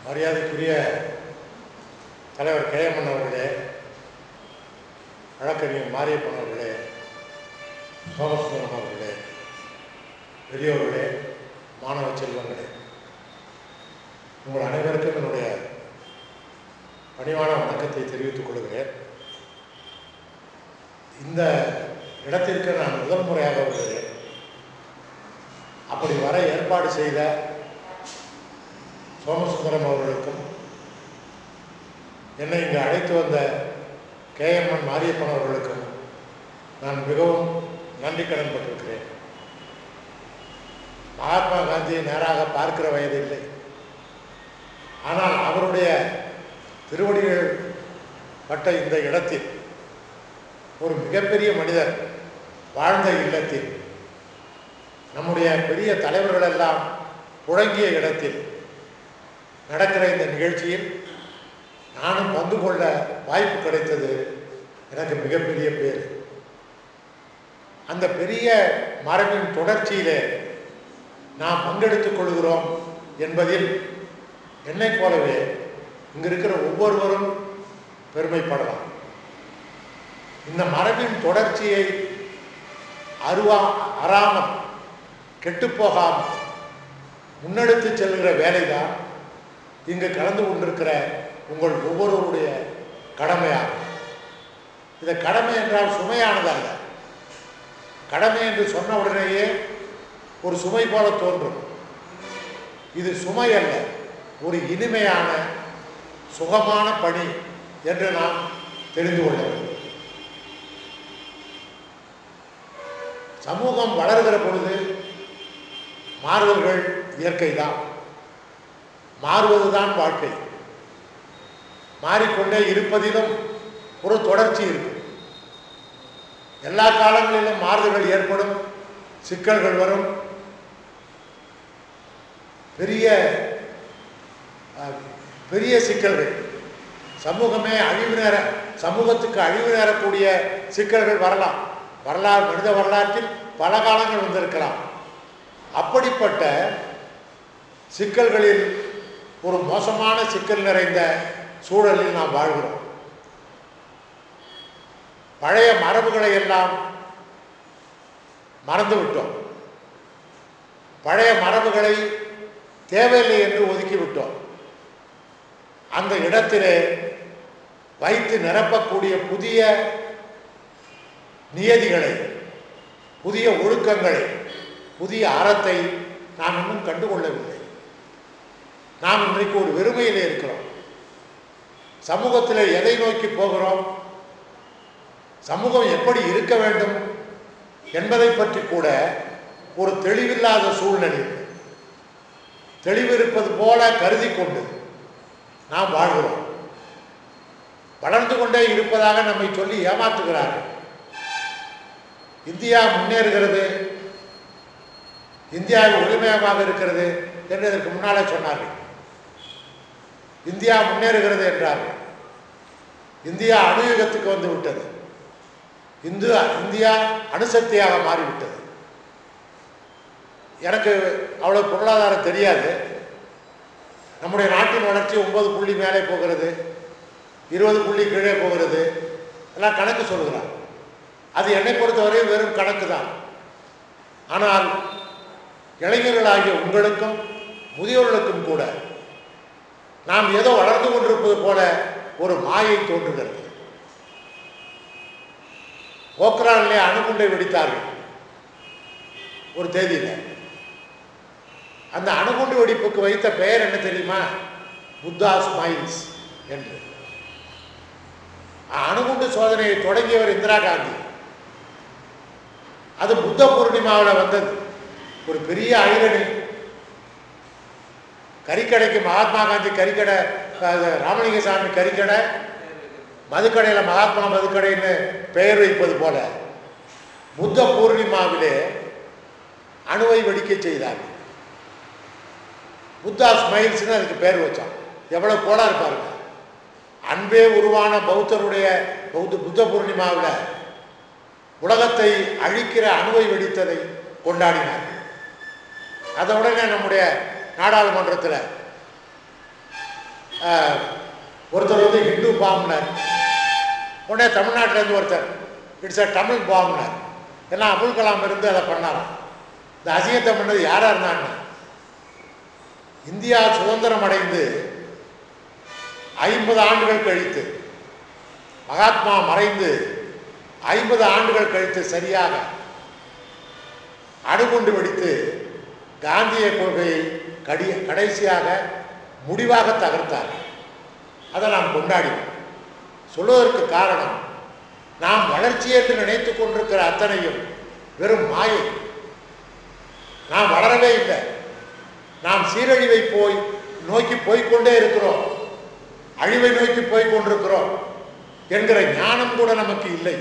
மரியாதைக்குரிய தலைவர் கேஎம்என் அவர்களே, வழக்கறிஞர் மாரியப்பன் அவர்களே, சோமசுந்தரம் அவர்களே, பெரியோர்களே, மாணவ செல்வங்களே, உங்கள் அனைவருக்கும் என்னுடைய பணிவான வணக்கத்தை தெரிவித்துக் கொள்கிறேன். இந்த இடத்திற்கு நான் முதல் முறையாக வருகிறேன். அப்படி வர ஏற்பாடு செய்த சோமசுந்தரம் அவர்களுக்கும், என்னை இங்கு அழைத்து வந்த கேஎம்என் மாரியப்பன் அவர்களுக்கும் நான் மிகவும் நன்றி கடன் பட்டிருக்கிறேன். மகாத்மா காந்தியை நேராக பார்க்கிற வயது இல்லை. ஆனால் அவருடைய திருவடிகள் பட்ட இந்த இடத்தில், ஒரு மிகப்பெரிய மனிதர் வாழ்ந்த இல்லத்தில், நம்முடைய பெரிய தலைவர்கள் எல்லாம் புழங்கிய இடத்தில் நடக்கிற இந்த நிகழ்ச்சியில் நானும் பங்கு கொள்ள வாய்ப்பு கிடைத்தது எனக்கு மிகப்பெரிய பேர். அந்த பெரிய மரபின் தொடர்ச்சியிலே நாம் பங்கெடுத்துக் கொள்கிறோம் என்பதில் என்னைப் போலவே இங்கு இருக்கிற ஒவ்வொருவரும் பெருமைப்படலாம். இந்த மரபின் தொடர்ச்சியை அறாமல் கெட்டுப்போகாமல் முன்னெடுத்து செல்கிற வேலைதான் இங்கு கலந்து கொண்டிருக்கிற உங்கள் ஒவ்வொருவருடைய கடமையாகும். இந்த கடமை என்றால் சுமையானதல்ல. கடமை என்று சொன்ன உடனேயே ஒரு சுமை போல தோன்றும். இது சுமை அல்ல, ஒரு இனிமையான சுகமான பணி என்று நாம் தெரிந்து கொள்ள வேண்டும். சமூகம் வளர்கிற பொழுது மாறுவர்கள் இயற்கைதான், மாறுவதுதான் வாழ்க்கை. மாறிக்கொண்டே இருப்பதிலும் ஒரு தொடர்ச்சி இருக்கு. எல்லா காலங்களிலும் மாறுதல்கள் ஏற்படும், சிக்கல்கள் வரும். பெரிய பெரிய சிக்கல்கள், சமூகத்துக்கு அழிவு நேரக்கூடிய சிக்கல்கள் வரலாம். மனித வரலாற்றில் பல காலங்கள் வந்திருக்கலாம். அப்படிப்பட்ட சிக்கல்களில் ஒரு மோசமான சிக்கல் நிறைந்த சூழலில் நாம் வாழ்கிறோம். பழைய மரபுகளை எல்லாம் மறந்துவிட்டோம். பழைய மரபுகளை தேவையில்லை என்று ஒதுக்கிவிட்டோம். அந்த இடத்திலே வைத்து நிரப்பக்கூடிய புதிய நியதிகளை, புதிய ஒழுக்கங்களை, புதிய அறத்தை நாம் இன்னும் கண்டுகொள்ளவில்லை. நாம் இன்றைக்கு ஒரு வெறுமையிலே இருக்கிறோம். சமூகத்தில் எதை நோக்கி போகிறோம், சமூகம் எப்படி இருக்க வேண்டும் என்பதை பற்றி கூட ஒரு தெளிவில்லாத சூழ்நிலை, தெளிவு இருப்பது போல கருதி கொண்டு நாம் வாழ்கிறோம். வளர்ந்து கொண்டே இருப்பதாக நம்மை சொல்லி ஏமாற்றுகிறார்கள். இந்தியா முன்னேறுகிறது, இந்தியாவில் ஒளிமயமாக இருக்கிறது என்று இதற்கு முன்னாலே சொன்னார்கள். இந்தியா முன்னேறுகிறது என்றார்கள். இந்தியா அணுயுகத்துக்கு வந்து விட்டது. இந்தியா அணுசக்தியாக மாறிவிட்டது. எனக்கு அவ்வளோ பொருளாதாரம் தெரியாது. நம்முடைய நாட்டின் வளர்ச்சி 9 புள்ளி மேலே போகிறது, 20 புள்ளி கீழே போகிறது, எல்லாம் கணக்கு சொல்லுகிறார். அது என்னை பொறுத்தவரை வெறும் கணக்கு தான். ஆனால் இளைஞர்களாகிய உங்களுக்கும் முதியோர்களுக்கும் கூட நாம் ஏதோ வளர்ந்து கொண்டிருப்பது போல ஒரு மாயை தோன்றுகிறது. போக்ரானிலே அணுகுண்டை வெடித்தார்கள் ஒரு தேதியில். அந்த அணுகுண்டு வெடிப்புக்கு வைத்த பெயர் என்ன தெரியுமா? புத்தா ஸ்மைல்ஸ் என்று. அணுகுண்டு சோதனையை தொடங்கியவர் இந்திரா காந்தி. அது புத்த பூர்ணிமாவில் வந்தது. ஒரு பெரிய ஐரணி. கறிக்கடைக்கு மகாத்மா காந்தி கறிக்கடை, ராமலிங்கசாமி கறிக்கடை, மதுக்கடையில் மகாத்மா மதுக்கடைன்னு பெயர் வைப்பது போல புத்த பூர்ணிமாவிலே அணுவை வெடிக்க செய்தார். புத்தா ஸ்மைல்ஸ்னு அதுக்கு பேர் வச்சான். எவ்வளோ கோலா இருப்பாருங்க. அன்பே உருவான பௌத்தருடைய புத்த பூர்ணிமாவில் உலகத்தை அழிக்கிற அணுவை வெடித்ததை கொண்டாடினார். அதை உடனே நம்முடைய நாடாளுமன்றத்தில் ஒருத்தர் வந்து ஹிந்து பாம்னர், உடனே தமிழ்நாட்டிலேருந்து ஒருத்தர் இட்ஸ் அ தமிழ் பாம்னர். ஏன்னா அபுல் கலாம் இருந்து அதை பண்ணாராம். இந்த அசிங்கத்தை பண்ணது யாராக இருந்தாங்க? இந்தியா சுதந்திரம் அடைந்து 50 ஆண்டுகள் கழித்து, மகாத்மா மறைந்து 50 ஆண்டுகள் கழித்து சரியாக அணுகுண்டு வெடித்து காந்திய கொள்கையை கடைசியாக முடிவாக தகர்த்தார். அதை நாம் கொண்டாடினோம். சொல்வதற்கு காரணம், நாம் வளர்ச்சி என்று நினைத்து கொண்டிருக்கிற அத்தனையும் வெறும் மாயை. நாம் வளரவே இல்லை. நாம் சீரழிவை நோக்கி போய்கொண்டே இருக்கிறோம், அழிவை நோக்கி போய்கொண்டிருக்கிறோம் என்கிற ஞானம் கூட நமக்கு இல்லை.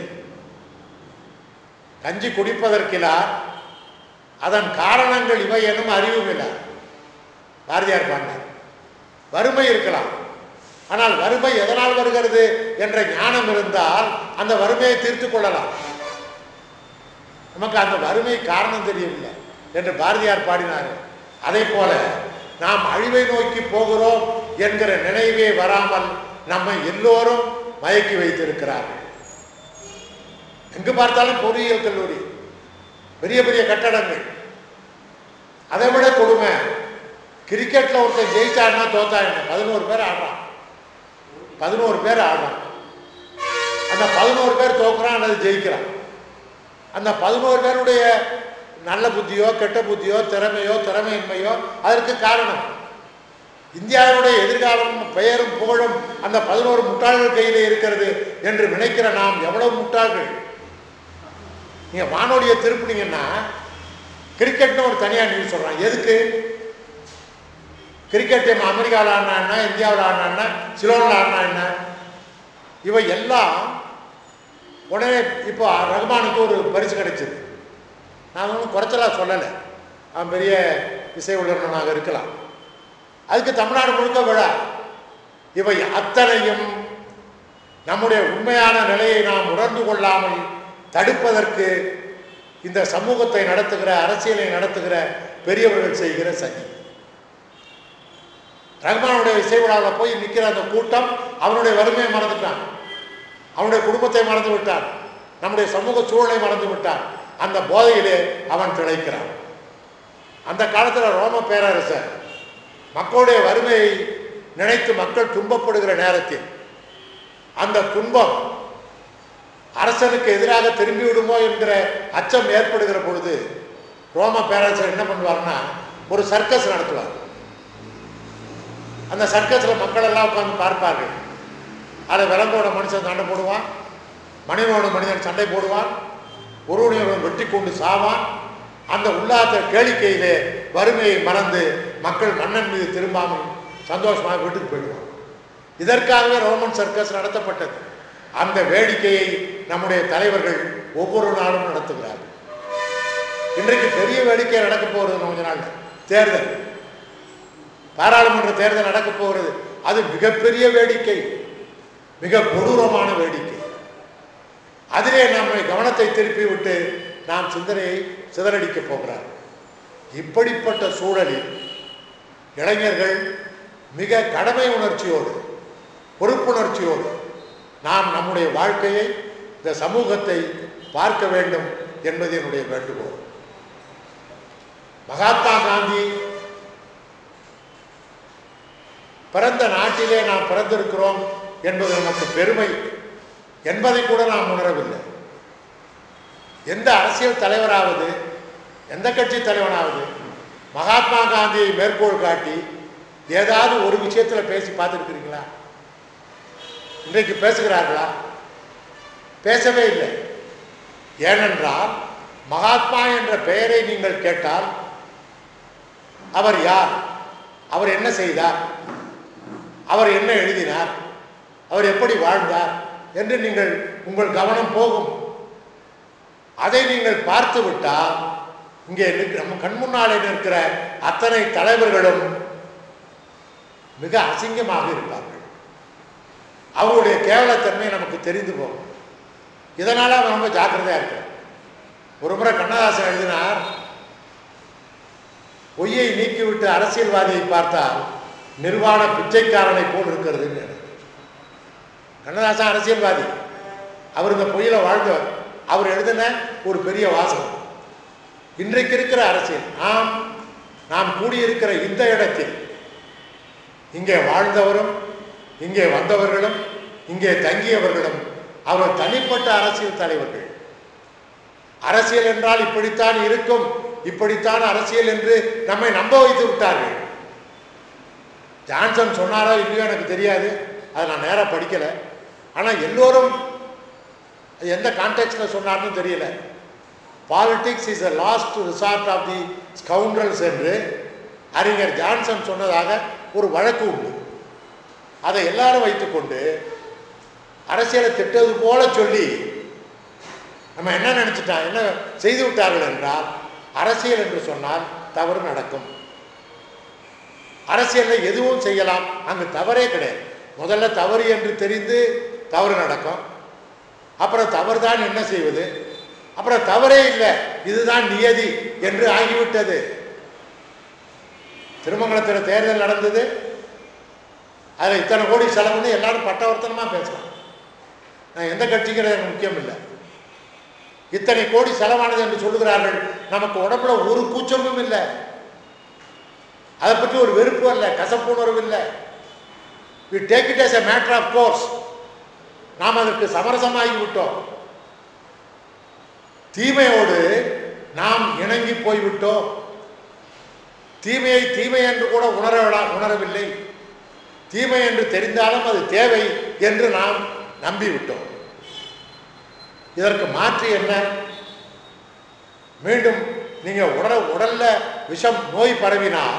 கஞ்சி குடிப்பதற்கிலா அதன் காரணங்கள் இவை எனும் அறிவும் இல்லை. பாரதியார் பாடினார். வறுமை இருக்கலாம், ஆனால் வறுமை எதனால் வருகிறது என்ற ஞானம் இருந்தால் அந்த வறுமையை தீர்த்து கொள்ளலாம். நமக்கு அந்த வறுமை காரணம் தெரியவில்லை என்று பாரதியார் பாடினார். அதே போல நாம் அழிவை நோக்கி போகிறோம் என்கிற நினைவே வராமல் நம்மை எல்லோரும் மயக்கி வைத்திருக்கிறார்கள். எங்கு பார்த்தாலும் பொறியியல் கல்லூரி, பெரிய பெரிய கட்டடங்கள். அதை விட கொடுமை, கிரிக்கெட்டில் ஒருத்தர் ஜெயிச்சாருன்னா தோத்தா என்ன, 11 பேர் ஆடுறான். 11 பேர் ஆடுறான். அந்த 11 பேர் தோக்குறான் அல்லது ஜெயிக்கிறான். அந்த 11 பேருடைய நல்ல புத்தியோ கெட்ட புத்தியோ திறமையோ திறமையின்மையோ அதற்கு காரணம். இந்தியாவுடைய எதிர்காலம் பெயரும் புகழும் அந்த 11 முட்டாள்கள் கையில் இருக்கிறது என்று நினைக்கிற நாம் எவ்வளவு முட்டாள்கள். நீங்க வானொலியை திருப்பினீங்கன்னா கிரிக்கெட்னு ஒரு தனியாக நியூஸ் சொல்றான். எதுக்கு? கிரிக்கெட் டீம் அமெரிக்காவில் ஆடினா என்ன, இந்தியாவில் ஆடினா என்ன, சிலோனில் ஆடினா என்ன, இவை எல்லாம். உடனே இப்போ ரஹ்மானுக்கு ஒரு பரிசு கிடைச்சிது. நான் ஒன்றும் குறைச்சலாக சொல்லலை, அவன் பெரிய இசை உள்ளவனாக இருக்கலாம். அதுக்கு தமிழ்நாடு முழுக்க விழா. இவை அத்தனையும் நம்முடைய உண்மையான நிலையை நாம் உணர்ந்து கொள்ளாமல் தடுப்பதற்கு இந்த சமூகத்தை நடத்துகிற, அரசியலை நடத்துகிற பெரியவர்கள் செய்கிற சதி. ரஹ்மானுடைய இசை விழாவில் போய் நிற்கிற அந்த கூட்டம் அவனுடைய வறுமையை மறந்துட்டான், அவனுடைய குடும்பத்தை மறந்து விட்டான், நம்முடைய சமூக சூழலை மறந்து விட்டான். அந்த போதையிலே அவன் திளைக்கிறான். அந்த காலத்தில் ரோம பேரரசர் மக்களுடைய வறுமையை நினைத்து மக்கள் துன்பப்படுகிற நேரத்தில் அந்த துன்பம் அரசனுக்கு எதிராக திரும்பி விடுமோ என்கிற அச்சம் ஏற்படுகிற பொழுது ரோம பேரரசர் என்ன பண்ணுவார்னா ஒரு சர்க்கஸ் நடத்துவார். அந்த சர்க்கஸில் மக்கள் எல்லாம் உட்காந்து பார்ப்பார்கள். அதில் விலங்கோட மனுஷன் சண்டை போடுவான், மனிதனோட மனிதன் சண்டை போடுவான், ஒருவனையோட வெட்டி கொண்டு சாவான். அந்த உல்லாத கேளிக்கையிலே வறுமையை மறந்து மக்கள் மன்னன் மீது திரும்பாமல் சந்தோஷமாக வீட்டுக்கு போயிடுவான். இதற்காகவே ரோமன் சர்க்கஸ் நடத்தப்பட்டது. அந்த வேடிக்கையை நம்முடைய தலைவர்கள் ஒவ்வொரு நாளும் நடத்துகிறார்கள். இன்றைக்கு பெரிய வேடிக்கை நடக்க போகிறது. கொஞ்ச நாள் தேர்தல், பாராளுமன்ற தேர்தல் நடக்க போகிறது. அது மிகப்பெரிய வேடிக்கை, மிக கொடூரமான வேடிக்கை. அதிலே நம்மை கவனத்தை திருப்பி விட்டு நாம் சிந்தனையை சிதறடிக்க போகிறார். இப்படிப்பட்ட சூழலில் இளைஞர்கள் மிக கடமை உணர்ச்சியோடு, பொறுப்புணர்ச்சியோடு நாம் நம்முடைய வாழ்க்கையை, இந்த சமூகத்தை பார்க்க வேண்டும் என்பது என்னுடைய வேண்டுகோள். மகாத்மா காந்தி பிறந்த நாட்டிலே நாம் பிறந்திருக்கிறோம் என்பது நமக்கு பெருமை என்பதை கூட நாம் உணரவில்லை. எந்த அரசியல் தலைவராவது, எந்த கட்சி தலைவனாவது மகாத்மா காந்தியை மேற்கோள் காட்டி ஏதாவது ஒரு விஷயத்தில் பேசி பார்த்துருக்கிறீங்களா? இன்றைக்கு பேசுகிறார்களா? பேசவே இல்லை. ஏனென்றால் மகாத்மா என்ற பெயரை நீங்கள் கேட்டால் அவர் யார், அவர் என்ன செய்தார், அவர் என்ன எழுதினார், அவர் எப்படி வாழ்ந்தார் என்று உங்கள் கவனம் போகும். அதை நீங்கள் பார்த்து விட்டால் இங்கே நம்ம கண்முன்னாலே நிற்கிற அத்தனை தலைவர்களும் மிக அசிங்கமாக இருப்பார்கள். அவருடைய கேவலத்தன்மை நமக்கு தெரிந்து போகும். இதனால அவன் ரொம்ப ஜாக்கிரதையா இருக்க. ஒரு முறை கண்ணதாசன் எழுதினார், பொய்யை நீக்கிவிட்டு அரசியல்வாதியை பார்த்தால் நிர்வாண பிச்சைக்காரனை போல் இருக்கிறது. கண்ணதாசன் அரசியல்வாதி, அவர் இந்த பொய்யில வாழ்ந்தவர். அவர் எழுதின ஒரு பெரிய வாசகம் இன்றைக்கு இருக்கிற அரசியல். நாம் கூடியிருக்கிற இந்த இடத்தில் இங்கே வாழ்ந்தவரும் இங்கே வந்தவர்களும் இங்கே தங்கியவர்களும் அவர் தனிப்பட்ட அரசியல் தலைவர்கள். அரசியல் என்றால் இப்படித்தான் இருக்கும், இப்படித்தான் அரசியல் என்று நம்மை நம்ப வைத்து விட்டார்கள். ஜான்சன் சொன்னாரோ இல்லையோ எனக்கு தெரியாது, அதை நான் நேராக படிக்கலை. ஆனால் எல்லோரும் எந்த கான்டெக்ட்ல சொன்னார்னு தெரியல. Politics is a last resort of the scoundrels என்று அறிஞர் ஜான்சன் சொன்னதாக ஒரு வழக்கு உண்டு. அதை எல்லாரும் வைத்துக்கொண்டு அரசியலை திட்டது போல சொல்லி நம்ம என்ன நினைச்சிட்டோம், என்ன செய்து விட்டார்கள் என்றால், அரசியல் என்று சொன்னால் தவறு நடக்கும். அரசியலில் எதுவும் செய்யலாம், அங்கு தவறே கிடையாது. முதல்ல தவறு என்று தெரிந்து தவறு நடக்கும், அப்புறம் தவறு தான் என்ன செய்வது, அப்புறம் தவறே இல்லை இதுதான் நியதி என்று ஆகிவிட்டது. திருமங்கலத்தில் தேர்தல் நடந்தது, அதில் இத்தனை கோடி செலவுன்னு எல்லாரும் பட்டவர்த்தனமாக பேசலாம். நான் எந்த கட்சிங்கிறது எனக்கு முக்கியம் இல்லை. இத்தனை கோடி செலவானது என்று சொல்லுகிறார்கள். நமக்கு உடம்புல ஒரு கூச்சமும் இல்லை, அதை பற்றி ஒரு வெறுப்பு இல்லை, கசப்புணர்வு இல்லை. we take it as a matter of course. நாம் அதற்கு சமரசமாகி விட்டோம். தீமையோடு நாம் இணங்கி போய்விட்டோம். தீமையை தீமை என்று கூட உணரவில்லை. தீமை என்று தெரிந்தாலும் அது தேவை என்று நாம் நம்பிவிட்டோம். இதற்கு மாற்று என்ன? மீண்டும் நீங்க உடல்ல விஷம் நோய் பரவினால்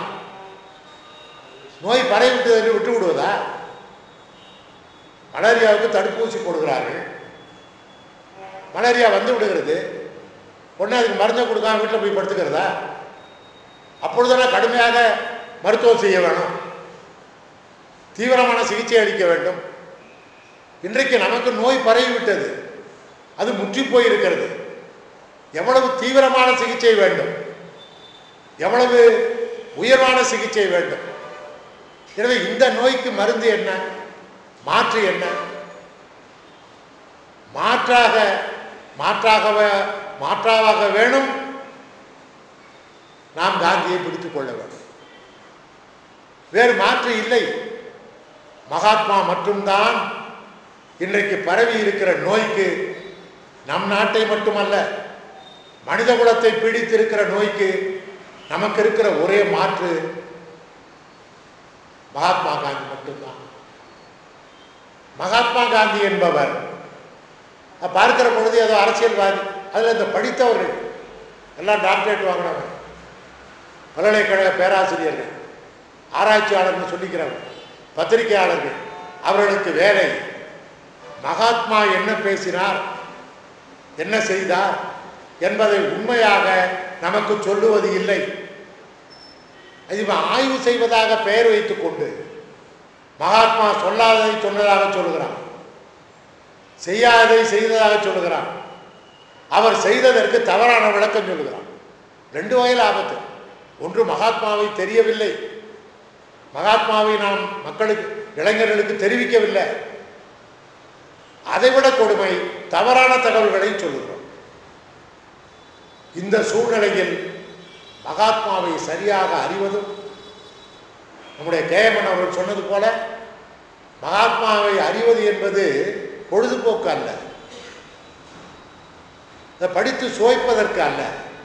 நோய் பரவிட்டு விட்டு விடுவதா? மலேரியாவுக்கு தடுப்பூசி போடுகிறார்கள், மலேரியா வந்து விடுகிறது, உடனே அதுக்கு மருந்தை கொடுக்காம வீட்டில் போய் படுத்துக்கிறதா? அப்பொழுதெல்லாம் கடுமையாக மருத்துவம் செய்ய வேணும், தீவிரமான சிகிச்சை அளிக்க வேண்டும். இன்றைக்கு நமக்கு நோய் பரவிவிட்டது, அது முற்றி போயிருக்கிறது. எவ்வளவு தீவிரமான சிகிச்சை வேண்டும், எவ்வளவு உயர்வான சிகிச்சை வேண்டும். எனவே இந்த நோய்க்கு மருந்து என்ன, மாற்று என்ன? மாற்றாக வேணும். நாம் காந்தியை பிடித்துக் கொள்ள வேண்டும். வேறு மாற்று இல்லை. மகாத்மா மட்டும்தான் இன்றைக்கு பரவி இருக்கிற நோய்க்கு, நம் நாட்டை மட்டுமல்ல மனித குலத்தை பீடித்திருக்கிற நோய்க்கு நமக்கு இருக்கிற ஒரே மாற்று மகாத்மா காந்தி மட்டும்தான். மகாத்மா காந்தி என்பவர் பார்க்கிற பொழுது ஏதோ அரசியல்வாதி, அதில் இந்த படித்தவர்கள் எல்லாம் டாக்டரேட் வாங்கினவங்க, பல்கலைக்கழக பேராசிரியர்கள், ஆராய்ச்சியாளர்கள் சொல்லிக்கிறவங்க, பத்திரிகையாளர்கள், அவர்களுக்கு வேலை மகாத்மா என்ன பேசினார், என்ன செய்தார் என்பதை உண்மையாக நமக்கு சொல்லுவது இல்லை. இது ஆய்வு செய்வதாக பெயர் வைத்துக் கொண்டு மகாத்மா சொல்லாததை சொன்னதாக சொல்லுகிறான், செய்யாததை செய்ததாக சொல்லுகிறான், அவர் செய்ததற்கு தவறான விளக்கம் சொல்லுகிறான். ரெண்டு வகையில் ஆபத்து. ஒன்று, மகாத்மாவை தெரியவில்லை, மகாத்மாவை நாம் மக்களுக்கு, இளைஞர்களுக்கு தெரிவிக்கவில்லை. அதைவிட கொடுமை, தவறான தகவல்களை சொல்லுகிறோம். இந்த சூழ்நிலையில் மகாத்மாவை சரியாக அறிவதும், நம்முடைய கேஎம்என் அவர்கள் சொன்னது போல, மகாத்மாவை அறிவது என்பது பொழுதுபோக்கு அல்ல, அதை படித்து சுவைப்பதற்கு அல்ல,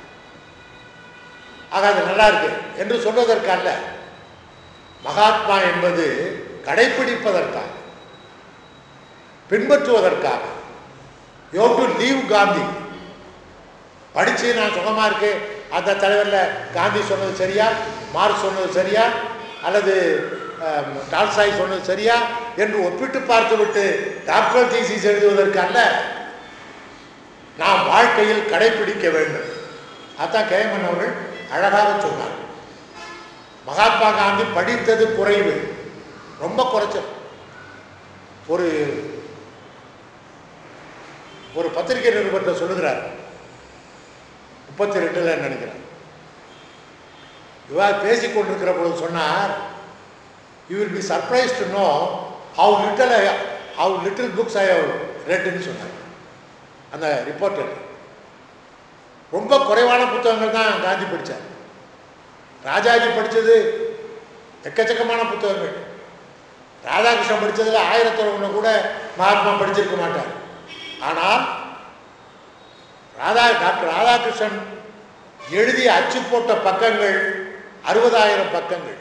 ஆக அது நல்லா இருக்கு என்று சொல்வதற்கு அல்ல. மகாத்மா என்பது கடைபிடிப்பதற்காக, பின்பற்றுவதற்காக. You have to leave Gandhi. படித்து நான் சுகமா இருக்கு, அந்த தலைவரில் காந்தி சொன்னது சரியா, மார்க்ஸ் சொன்னது சரியா, அல்லது டால்ஸ்டாய் சொன்னது சரியா என்று ஒப்பிட்டு பார்த்துவிட்டு டாக்டர் தீசிஸ் எழுதுவதற்கு அல்ல, நாம் வாழ்க்கையில் கடைபிடிக்க வேண்டும். அதான் கேஎம்என் அவர்கள் அழகாக சொன்னார். மகாத்மா காந்தி படித்தது குறைவு, ரொம்ப குறைச்சல். ஒரு பத்திரிகை நிருபர் சொல்லுகிறார், 32 நினைக்கிறேன், இவ்வாறு பேசிக் கொண்டிருக்கிற பொழுது சொன்னார், you will be surprise to know how little books I have ரெட்னு சொன்னார் அந்த ரிப்போர்ட்டர். ரொம்ப குறைவான புத்தகங்கள் தான் காந்தி படித்தார். ராஜாஜி படித்தது எக்கச்சக்கமான புத்தகங்கள். ராதாகிருஷ்ணன் படித்ததில் 1001 கூட மகாத்மா படிச்சிருக்க மாட்டார். ஆனால் டாக்டர் ராதாகிருஷ்ணன் எழுதிய அச்சு போட்ட பக்கங்கள் 60,000 பக்கங்கள்.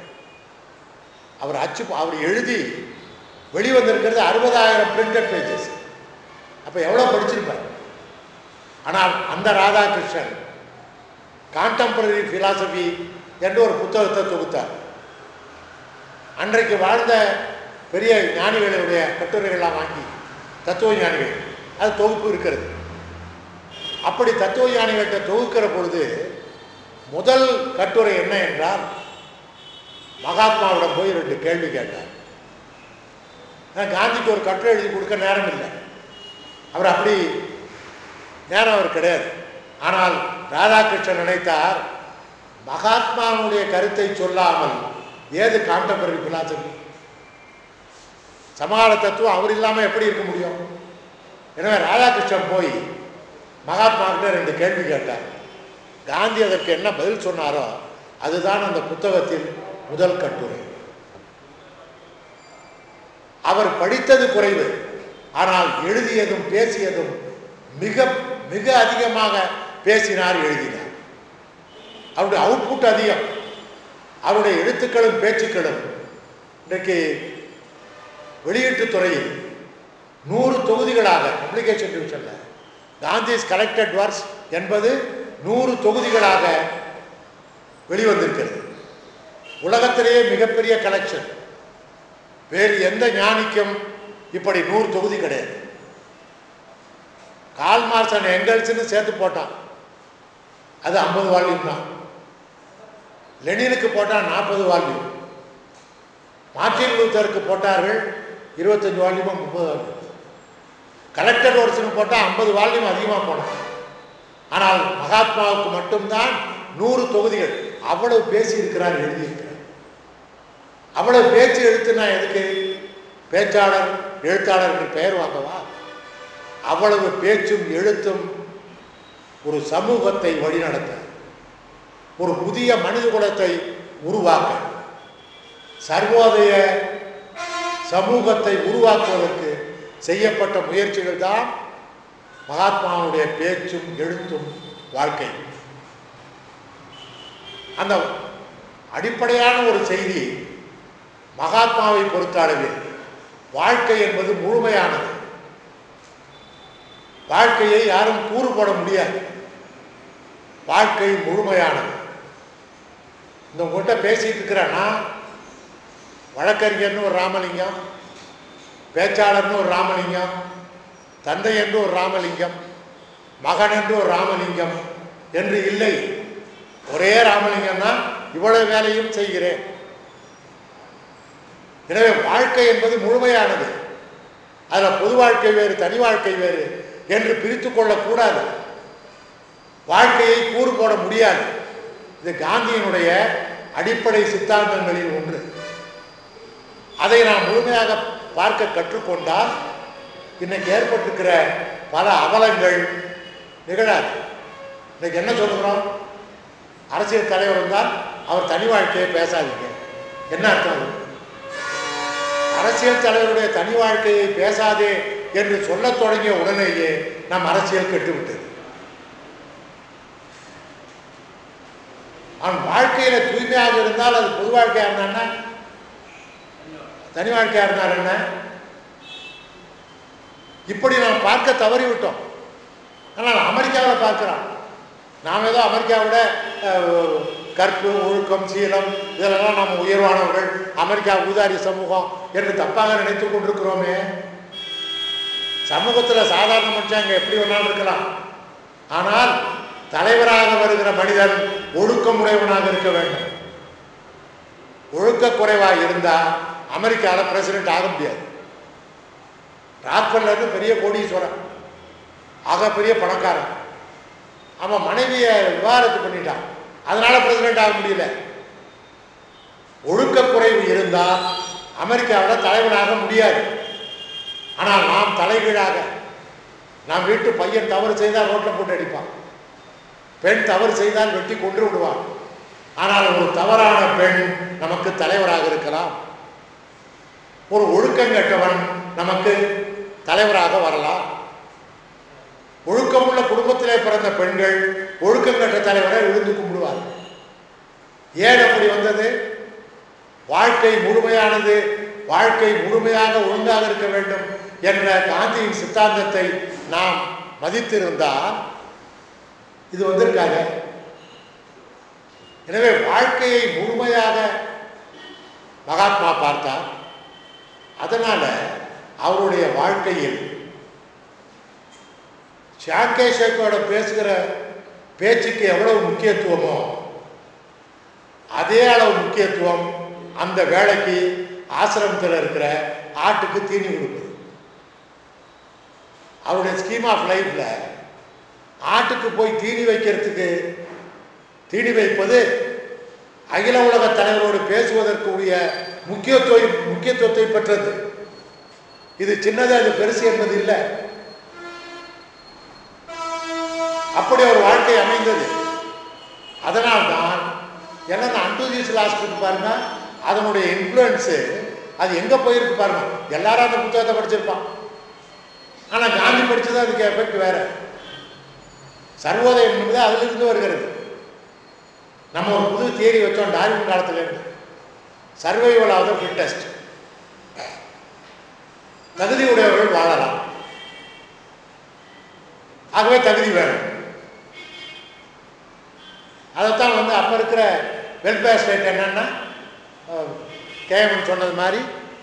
அவர் எழுதி வெளிவந்திருக்கிறது 60,000 பிரிண்டட் பேஜஸ். அப்போ எவ்வளோ படிச்சிருப்பார். ஆனால் அந்த ராதாகிருஷ்ணன் கான்டெம்பரரி ஃபிலாசபி என்று ஒரு புத்தகத்தை தொகுத்தார். அன்றைக்கு வாழ்ந்த பெரிய ஞானிகளுடைய கட்டுரைகள்லாம் வாங்கி, தத்துவ ஞானிகள், அது தொகுப்பு இருக்கிறது. அப்படி தத்துவ ஞானிகள்கிட்ட தொகுக்கிற பொழுது முதல் கட்டுரை என்ன என்றால், மகாத்மாவிடம் போய் 2 கேள்வி கேட்டார். காந்திக்கு ஒரு கட்டுரை எழுதி கொடுக்க நேரம் இல்லை, அவர் அப்படி நேரம் அவர் கிடையாது. ஆனால் ராதாகிருஷ்ணன் நினைத்தார், மகாத்மாவுடைய கருத்தை சொல்லாமல் ஏது கான்டெம்பரரி பிலாசபி, சமகால தத்துவம் அவர் இல்லாமல் எப்படி இருக்க முடியும்? எனவே ராதாகிருஷ்ணன் போய் மகாத்மா கிட்ட 2 கேள்வி கேட்டார். காந்தி அதற்கு என்ன பதில் சொன்னாரோ அதுதான் அந்த புத்தகத்தில் முதல் கட்டுரை. அவர் படித்தது குறைவு, ஆனால் எழுதியதும் பேசியதும் மிக மிக அதிகமாக பேசினார், எழுதினார். அவருடைய அவுட்புட் அதிகம். அவருடைய எழுத்துக்களும் பேச்சுக்களும் இன்றைக்கு வெளியீட்டுத் துறையில் 100 தொகுதிகளாக பப்ளிகேஷன் டிவிஷனில் காந்திஸ் கலெக்டட் ஒர்க்ஸ் என்பது 100 தொகுதிகளாக வெளிவந்திருக்கிறது. உலகத்திலேயே மிகப்பெரிய கலெக்ஷன். வேறு எந்த ஞானிக்கும் இப்படி 100 தொகுதி கிடையாது. கால் மார்க்ஸ் அண்ட் எங்கல்ஸ்னு சேர்த்து போட்டான், அது 50 வால்யூம் தான். லெனினுக்கு போட்டால் 40 வால்யூம். மார்ட்டின் லூத்தருக்கு போட்டார்கள் 25 வால்யூமோ 30 வால்யூம். கலெக்டர் ஒர்க்ஸ்னு போட்டால் 50 வால்யூம் அதிகமாக போனான். ஆனால் மகாத்மாவுக்கு மட்டும்தான் 100 தொகுதிகள். அவ்வளவு பேசி இருக்கிறார், எழுதியிருக்கிறார். அவ்வளவு பேச்சு எழுத்துனா எதுக்கு? பேச்சாளர் எழுத்தாளர் என்று பெயர் வாங்கவா? அவ்வளவு பேச்சும் எழுத்தும் ஒரு சமூகத்தை வழிநடத்த, ஒரு புதிய மனித குலத்தை உருவாக்க, சர்வோதய சமூகத்தை உருவாக்குவதற்கு செய்யப்பட்ட முயற்சிகள் தான் மகாத்மாவுடைய பேச்சும் எழுத்தும் வாழ்க்கை. அந்த அடிப்படையான ஒரு செய்தி மகாத்மாவை பொறுத்த அளவில் வாழ்க்கை என்பது முழுமையானது. வாழ்க்கையை யாரும் கூறு போட முடியாது. வாழ்க்கை முழுமையானது. இந்த உங்கள்கிட்ட பேசிட்டு இருக்கிறேன்னா, வழக்கறிஞர்னு ஒரு ராமலிங்கம், பேச்சாளர்னு ஒரு ராமலிங்கம், தந்தை என்று ஒரு ராமலிங்கம், மகன் என்று ஒரு ராமலிங்கம் என்று இல்லை. ஒரே ராமலிங்கம் தான் இவ்வளவு வேலையும் செய்கிறேன். எனவே வாழ்க்கை என்பது முழுமையானது. அதில் பொது வாழ்க்கை வேறு, தனி வாழ்க்கை வேறு என்று பிரித்து கொள்ளக்கூடாது. வாழ்க்கையை கூறு போட முடியாது. இது காந்தியினுடைய அடிப்படை சித்தாந்தங்களில் ஒன்று. அதை நாம் முழுமையாக பார்க்க கற்றுக்கொண்டால் இன்னைக்கு ஏற்பட்டிருக்கிற பல அவலங்கள் நிகழாது. இன்னைக்கு என்ன சொல்லுகிறோம்? அரசியல் தலைவர் வந்தால் அவர் தனி வாழ்க்கையை பேசாதீங்க. என்ன அர்த்தம்? அரசியல் தலைவருடைய தனி வாழ்க்கையை பேசாதே என்று சொல்ல தொடங்கிய உடனேயே நம் அரசியல் கெட்டுவிட்டது. அவன் வாழ்க்கையில தூய்மையாக இருந்தால் அது பொது வாழ்க்கையா இருந்தான்னா, தனி வாழ்க்கையா இருந்தார் என்ன? இப்படி நாம் பார்க்க தவறிவிட்டோம். ஆனால் அமெரிக்காவில் பார்க்கிறோம். நாம் ஏதோ அமெரிக்காவோட கற்பு, ஒழுக்கம், சீலம் இதெல்லாம் நாம் உயர்வானவர்கள், அமெரிக்கா ஊதாரி சமூகம் என்று தப்பாக நினைத்து கொண்டிருக்கிறோமே. சமூகத்தில் சாதாரண மனுஷன் அங்கே எப்படி வேணாலும் இருக்கலாம். ஆனால் தலைவராக வருகிற மனிதன் ஒழுக்கமுடையவனாக இருக்க வேண்டும். ஒழுக்க குறைவாக இருந்தால் அமெரிக்காவில் பிரசிடென்ட் ஆக முடியாது. ராக்ஃபெல்லர் பெரிய கோடீஸ்வரன், ஆக பெரிய பணக்காரன். அவன் மனைவியை விவாகரத்து பண்ணிட்டான், அதனால பிரசிடென்ட் ஆக முடியல. ஒழுக்க குறைவு இருந்தால் அமெரிக்காவில் தலைவனாக முடியாது. ஆனால் நாம் தலைகீழாக, நாம் வீட்டு பையன் தவறு செய்தால் ரோட்டில் போட்டு அடிப்பான், பெண் தவறு செய்தால் வெட்டி கொன்று விடுவான். ஆனால் ஒரு தவறான பெண் நமக்கு தலைவராக இருக்கலாம். ஒரு ஒழுக்கங்கெட்டவன் நமக்கு தலைவராக வரலாம். ஒழுக்கமுள்ள குடும்பத்திலே பிறந்த பெண்கள் ஒழுக்கங்கெட்ட தலைவரை விழுந்து கும்பிடுவார்கள். ஏன் அப்படி வந்தது? வாழ்க்கை முழுமையானது, வாழ்க்கை முழுமையாக ஒழுங்காக இருக்க வேண்டும் என்ற காந்தியின் சித்தாந்தத்தை நாம் மதித்திருந்தால் இது வந்திருக்காங்க. எனவே வாழ்க்கையை முழுமையாக மகாத்மா பார்த்தார். அதனால அவருடைய வாழ்க்கையில் சாங்கே ஷேக்கோட பேசுகிற பேச்சுக்கு எவ்வளவு முக்கியத்துவமோ அதே அளவு முக்கியத்துவம் அந்த வேலைக்கு ஆசிரமத்தில் இருக்கிற ஆட்டுக்கு தீனி கொடுக்குது. அவருடைய ஸ்கீம் ஆஃப் லைஃப்ல ஆட்டுக்கு போய் தீனி வைக்கிறதுக்கு, தீனி வைப்பது அகில உலக தலைவரோடு பேசுவதற்கு உரிய முக்கியத்துவத்தை பெற்றது. இது சின்னது, அது பெருசு என்பது இல்லை. அப்படி ஒரு வாழ்க்கை அமைந்தது. அதனால்தான் என்ன அண்டூஜிஸ் லாஸ்ட் பாருங்க, அதனுடைய இன்ஃப்ளூயன்ஸு அது எங்கே போயிருக்கு பாருங்க. எல்லாரும் அந்த புத்தகத்தை படிச்சிருப்பான். ஆனால் காந்தி படித்தது அதுக்கு எஃபெக்ட் வேற. சர்வோதயம் என்பது அதிலிருந்து வருகிறது. நம்ம ஒரு புது தியரி வச்சோம் டார்வின் காலத்திலேருந்து, சர்வைவல் ஆஃப் த ஃபிட்டஸ்ட். தகுதி உடையவர்கள் வாழலாம், ஆகவே தகுதி வேணும். அதைத்தான் அப்போ இருக்கிற வெல்ஃபேர் ஸ்டேட் என்னன்னா, கேஎம்என் சொன்னது மாதிரி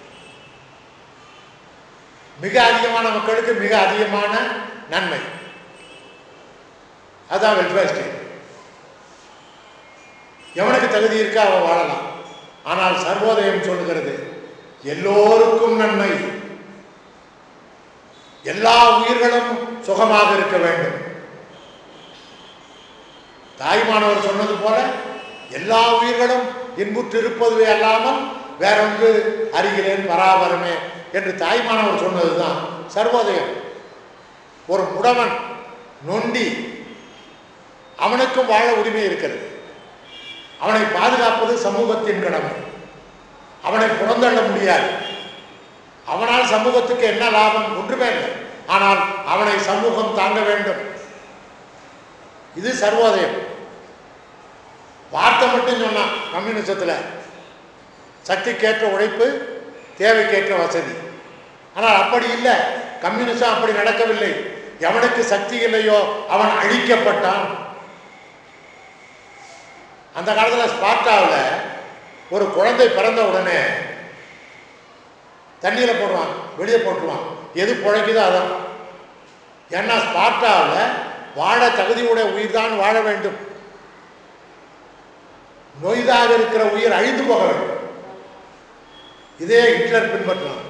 மிக அதிகமான மக்களுக்கு மிக அதிகமான நன்மை, அதுதான் வெல்ஃபேர் ஸ்டேட். எவனுக்கு தகுதி இருக்கா அவன் வாழலாம். ஆனால் சர்வோதயம் சொல்லுகிறது எல்லோருக்கும் நன்மை, எல்லா உயிர்களும் சுகமாக இருக்க வேண்டும். தாய்மானவர் சொன்னது போல எல்லா உயிர்களும் இன்புற்று இருப்பதுவே அல்லாமல் வேறொன்று அறிகிறேன் பராபரமே என்று தாய்மானவர் சொன்னதுதான் சர்வோதயம். ஒரு முடவன் நொண்டி அவனுக்கும் வாழ உரிமை இருக்கிறது. அவனை பாதுகாப்பது சமூகத்தின் கடமை. அவனை புறந்தள்ள முடியாது. அவனால் சமூகத்துக்கு என்ன லாபம்? ஒன்றுமே இல்லை. ஆனால் அவனை சமூகம் தாங்க வேண்டும். இது சர்வோதயம். வார்த்தை மட்டும் சொன்னான் கம்யூனிசத்தில், சக்திக்கேற்ற உழைப்பு, தேவைக்கேற்ற வசதி. ஆனால் அப்படி இல்லை, கம்யூனிசம் அப்படி நடக்கவில்லை. எவனுக்கு சக்தி இல்லையோ அவன் அழிக்கப்பட்டான். அந்த காலத்தில் ஸ்பார்ட்டாவில் ஒரு குழந்தை பிறந்த உடனே தண்ணியில் போடுவான், வெளியே போட்டுருவான். எது பிழைக்குதோ அதான். ஏன்னா ஸ்பார்ட்டாவில் வாழ தகுதியுடைய உயிர் தான் வாழ வேண்டும். நோய்தாக இருக்கிற உயிர் அழிந்து போக வேண்டும். இதே ஹிட்லர் பின்பற்றலாம்.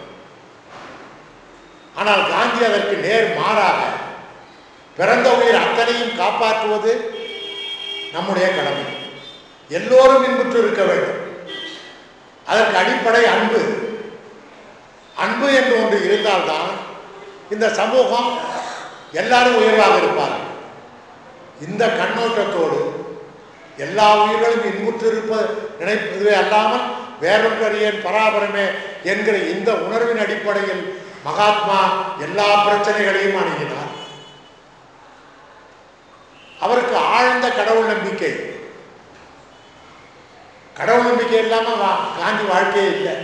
ஆனால் காந்தி அதற்கு நேர் மாறாக பிறந்த உயிர் அத்தனையும் காப்பாற்றுவது நம்முடைய கடமை. எல்லோரும் இன்புற்று இருக்க வேண்டும். அதற்கு அடிப்படை அன்பு. அன்பு என்று ஒன்று இருந்தால்தான் இந்த சமூகம் எல்லாரும் உயர்வாக இருப்பார்கள். இந்த கண்ணோட்டத்தோடு எல்லா உயிர்களும் இன்புற்று நினைப்பதுவே அல்லாமல் வேறொன்று அறியேன் பராபரமே என்கிற இந்த உணர்வின் அடிப்படையில் மகாத்மா எல்லா பிரச்சனைகளையும் அணுகினார். அவருக்கு ஆழ்ந்த கடவுள் நம்பிக்கை. கடவுள் நம்பிக்கை இல்லாமல் காந்தி வாழ்க்கையே இல்லை.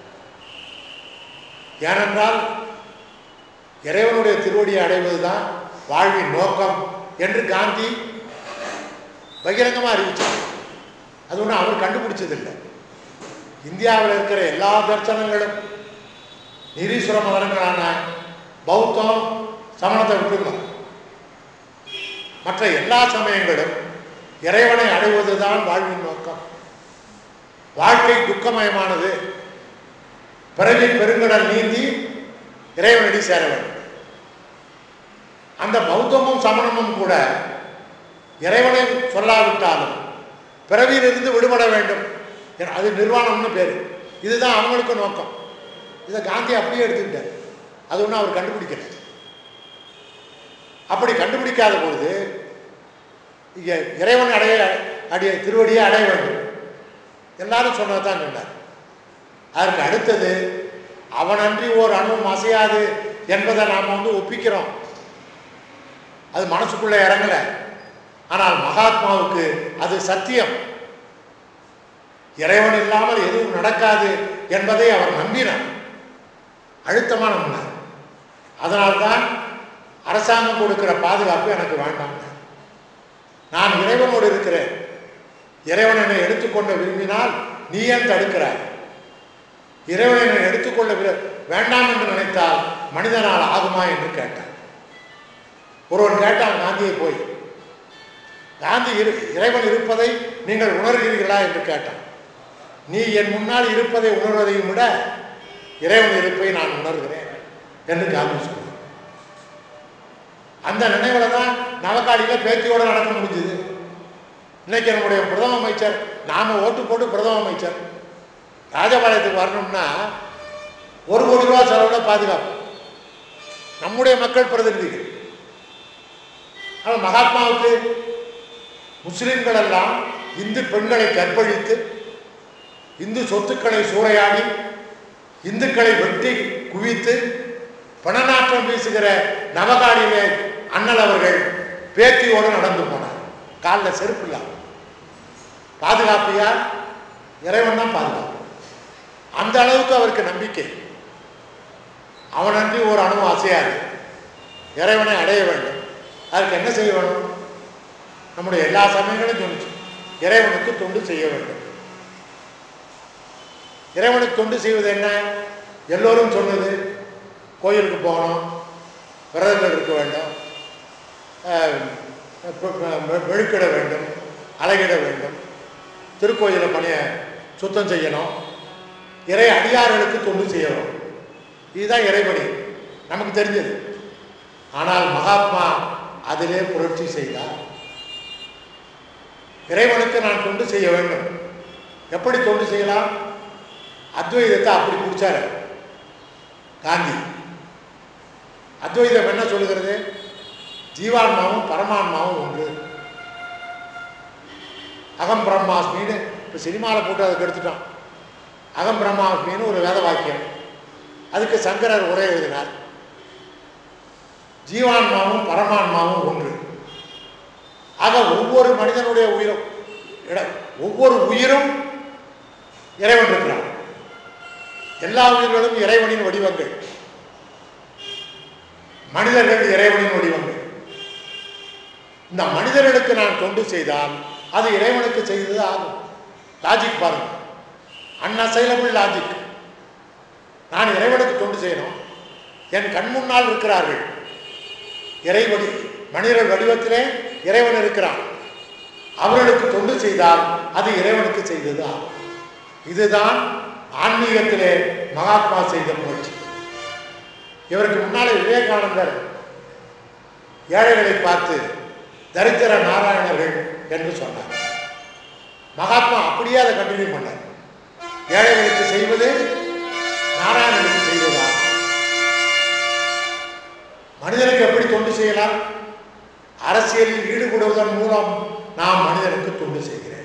ஏனென்றால் இறைவனுடைய திருவடியை அடைவதுதான் வாழ்வின் நோக்கம் என்று காந்தி பகிரங்கமாக அறிவிச்சார். அது ஒன்றும் அவர் கண்டுபிடிச்சதில்லை. இந்தியாவில் இருக்கிற எல்லா தர்சனங்களும் நிரீஸ்வர மதங்களான பௌத்தம், சமணத்தை விட்டுருந்தோம். மற்ற எல்லா சமயங்களும் இறைவனை அடைவதுதான் வாழ்வின் நோக்கம். வாழ்க்கை துக்கமயமானது. பிறவி பெருங்கடல் நீந்தி இறைவனடி சேர வேண்டும். அந்த பௌத்தமும் சமணமும் கூட இறைவனை சொல்லாவிட்டாலும் பிறவியிலிருந்து விடுபட வேண்டும். அது நிர்வாணம்னு பேர். இதுதான் அவங்களுக்கு நோக்கம். இதை காந்தி அப்படியே எடுத்துக்கிட்டார். அது ஒன்றும் அவர் கண்டுபிடிக்கல. அப்படி கண்டுபிடிக்காத பொழுது இங்கே இறைவன் அடைய திருவடியை அடைய வேண்டும் எல்லாரும் சொன்னதான் சொன்னார். அதற்கு அடுத்தது அவனன்றி ஓர் அணுவும் அசையாது என்பதை நாம் ஒப்பிக்கிறோம். அது மனசுக்குள்ளே இறங்கல. ஆனால் மகாத்மாவுக்கு அது சத்தியம். இறைவன் இல்லாமல் எதுவும் நடக்காது என்பதை அவர் நம்பினார், அழுத்தமாக நம்பினார். அதனால்தான் அரசாங்கம் கொடுக்கிற பாதுகாப்பு எனக்கு வேண்டாம், நான் இறைவனோடு இருக்கிறேன், இறைவன் என்னை எடுத்துக்கொள்ள விரும்பினால் நீ ஏன் தடுக்கிறாய், இறைவன் என்னை எடுத்துக்கொள்ள வேண்டாம் என்று நினைத்தால் மனிதனால் ஆகுமா என்று கேட்டார். ஒருவன் கேட்டான் காந்தியை போய், காந்தி இறைவன் இருப்பதை நீங்கள் உணர்கிறீர்களா என்று கேட்டான். நீ என் முன்னால் இருப்பதை உணர்வதையும் விட இறைவன் இருப்பை நான் உணர்கிறேன் என்று காந்தி சொன்னார். அந்த நினைவில் தான் நவகாடியில் பேத்தியோடு நடக்க முடிஞ்சுது. இன்னைக்கு நம்முடைய பிரதம அமைச்சர், நாம ஓட்டு போட்டு பிரதம அமைச்சர் ராஜபாளையத்துக்கு வரணும்னா 1 கோடி ரூபா செலவுல பாதுகாப்பு, நம்முடைய மக்கள் பிரதிநிதிகள். ஆனால் மகாத்மாவுக்கு முஸ்லிம்கள் எல்லாம் இந்து பெண்களை கற்பழித்து, இந்து சொத்துக்களை சூறையாடி, இந்துக்களை வெட்டி குவித்து பணநாற்றம் வீசுகிற நவகாடியிலே அண்ணல் அவர்கள் பேத்தியோடு நடந்து போனார். காலில் செருப்பு இல்லாமல். பாதுகாப்பு யார்? இறைவன் தான் பாதுகாப்பு. அந்த அளவுக்கு அவருக்கு நம்பிக்கை. அவனன்றி ஒரு அணு அசையாது, இறைவனை அடைய வேண்டும். அதுக்கு என்ன செய்ய வேண்டும்? நம்முடைய எல்லா சமயங்களும் சொல்லிச்சு, இறைவனுக்கு தொண்டு செய்ய வேண்டும். இறைவனுக்கு தொண்டு செய்வது என்ன? எல்லோரும் சொன்னது, கோயிலுக்கு போகணும், விரதங்கள் இருக்க வேண்டும், மெழுக்கிட வேண்டும், அழகிட வேண்டும், திருக்கோயிலை பணிய சுத்தம் செய்யணும், இறை அடியார்களுக்கு தொண்டு செய்யணும். இதுதான் இறைவனி நமக்கு தெரிஞ்சது. ஆனால் மகாத்மா அதிலே புரட்சி செய்தார். இறைவனுக்கு நான் தொண்டு செய்ய வேண்டும். எப்படி தொண்டு செய்யலாம்? அத்வைதத்தை அப்படி பிடிச்சாரு காந்தி. அத்வைதம் என்ன சொல்லுகிறது? ஜீவான்மாவும் பரமான்மாவும் ஒன்று. அகம் பிரம்மாஸ்மின்னு இப்போ சினிமாவில் போட்டு அதை கெடுத்துட்டான். அகம் பிரம்மாஸ்மின்னு ஒரு வேத வாக்கியம், அதுக்கு சங்கரர் உரை எழுதினார். ஜீவான்மாவும் பரமான்மாவும் ஒன்று. ஆக ஒவ்வொரு மனிதனுடைய உயிரும், ஒவ்வொரு உயிரும் இறைவன் இருக்கிறான். எல்லா உயிர்களும் இறைவனின் வடிவங்கள். மனிதர்கள் இறைவனின் வடிவங்கள். இந்த மனிதர்களுக்கு நான் தொண்டு செய்தால் அது இறைவனுக்கு செய்தது ஆகும். லாஜிக் பாருங்க, அன்அசைலபிள் லாஜிக். நான் இறைவனுக்கு தொண்டு செய்யணும், என் கண் முன்னால் இருக்கிறார்கள் இறைவடி, மனிதர்கள் வடிவத்திலே இறைவன் இருக்கிறான். அவர்களுக்கு தொண்டு செய்தால் அது இறைவனுக்கு செய்தது ஆகும். இதுதான் ஆன்மீகத்திலே மகாத்மா செய்த முயற்சி. இவருக்கு முன்னாலே விவேகானந்தர் ஏழைகளை பார்த்து தரித்திர நாராயணர்கள் என்று சொன்னார். மகாத்மா அப்படியே அதை கண்டினியூ பண்ணார். ஏழைகளுக்கு செய்வது நாராயணனுக்கு செய்வதா? மனிதனுக்கு எப்படி தொண்டு செய்யலாம்? அரசியலில் ஈடுபடுவதன் மூலம் நாம் மனிதனுக்கு தொண்டு செய்கிறேன்.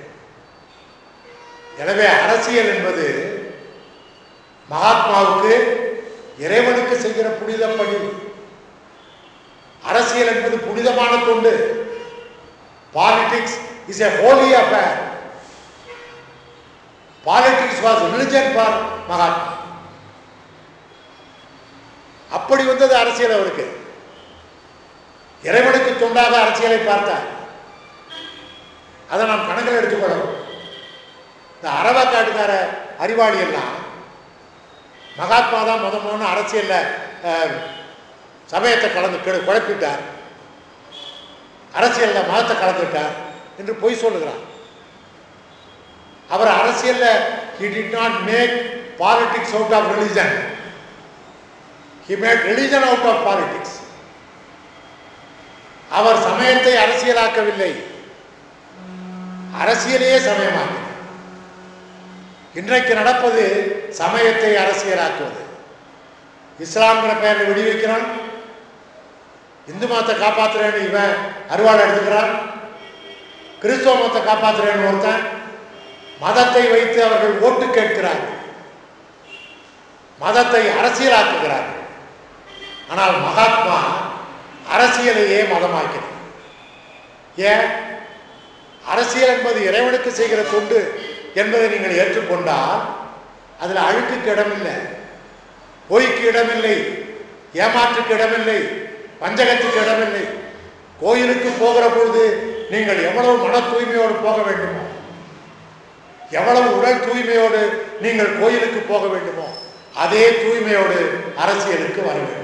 எனவே அரசியல் என்பது மகாத்மாவுக்கு இறைவனுக்கு செய்கிற புனித பணி. அரசியல் என்பது புனிதமான தொண்டு. Politics is a holy affair. Politics was religion for Mahatma. அப்படி வந்தது அரசியல் அவருக்கு. இறைவனுக்கு தொண்டாக அரசியலை பார்த்தார். அதை நாம் கணக்கில் எடுத்துக்கொள்ளணும். இந்த அரவக்காட்டுக்கார அறிவாளி எல்லாம் மகாத்மா தான் முதல்ல அரசியல்ல சமயத்தை கலந்து குழப்பிட்டார், அரசியல்ல மதத்தை கலந்துட்டார் என்று பொய் சொல்லுகிறார். அவர் அரசியல்ல he did not make politics out of religion. He made religion out of politics. அவர் சமயத்தை அரசியலாக்கவில்லை, அரசியலையே சமயமாக்கினார். இன்றைக்கு நடப்பது சமயத்தை அரசியலாக்குவது. இஸ்லாம்ங்கிற பெயரில் வெடி வைக்கிறான், இந்து மதத்தை காப்பாற்றுறேன்னு இவன் அருவாள் எடுத்துக்கிறான், கிறிஸ்தவ மதத்தை காப்பாற்றுறேன்னு ஒருத்தன், மதத்தை வைத்து அவர்கள் ஓட்டு கேட்கிறார்கள், மதத்தை அரசியலாக்குகிறார்கள். ஆனால் மகாத்மா அரசியலையே மதமாக்கிறார். ஏன்? அரசியல் என்பது இறைவனுக்கு செய்கிற தொண்டு என்பதை நீங்கள் ஏற்றுக்கொண்டால் அதில் அழுக்குக்கு இடமில்லை, பொய்க்கு இடமில்லை, ஏமாற்றுக்கு இடமில்லை, பஞ்சகத்துக்கு இடமில்லை. கோயிலுக்கு போகிற பொழுது நீங்கள் எவ்வளவு மன தூய்மையோடு போக வேண்டுமோ, எவ்வளவு உடல் தூய்மையோடு நீங்கள் கோயிலுக்கு போக வேண்டுமோ, அதே தூய்மையோடு அரசியலுக்கு வர வேண்டும்.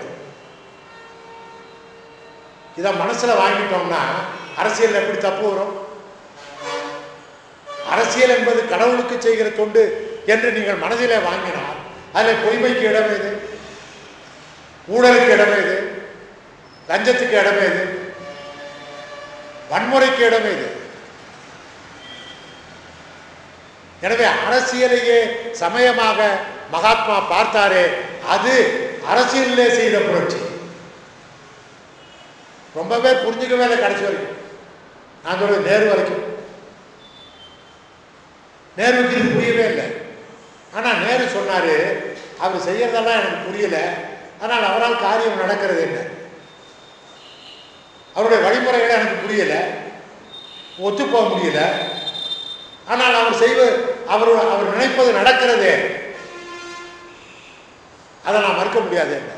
இதை மனசுல வாங்கிட்டோம்னா அரசியல் எப்படி தப்பு வரும்? அரசியல் என்பது கடவுளுக்கு செய்கிற தொண்டு என்று நீங்கள் மனதிலே வாங்கினால் அதில் பொய்மைக்கு இடம் எது? ஊழலுக்கு இடம் எது? லஞ்சத்துக்கு இடம் எது? வன்முறைக்கு இடம் எது? எனவே அரசியலையே சமயமாக மகாத்மா பார்த்தாரே, அது அரசியலிலே செய்த புரட்சி. ரொம்ப பேர் புரிஞ்சுக்கவே இல்லை கடைசி வரைக்கும். நான் சொல்றது நேரு வரைக்கும். நேருவுக்கு இது புரியவே இல்லை. ஆனால் நேரு சொன்னார், அவர் செய்யறதெல்லாம் எனக்கு புரியல, ஆனால் அவரால் காரியம் நடக்கிறது என்ன, அவருடைய வழிமுறைகளை எனக்கு புரியல, ஒத்துப்போக முடியல, ஆனால் அவர் நினைப்பது நடக்கிறதே, அதை நான் மறுக்க முடியாது. என்ன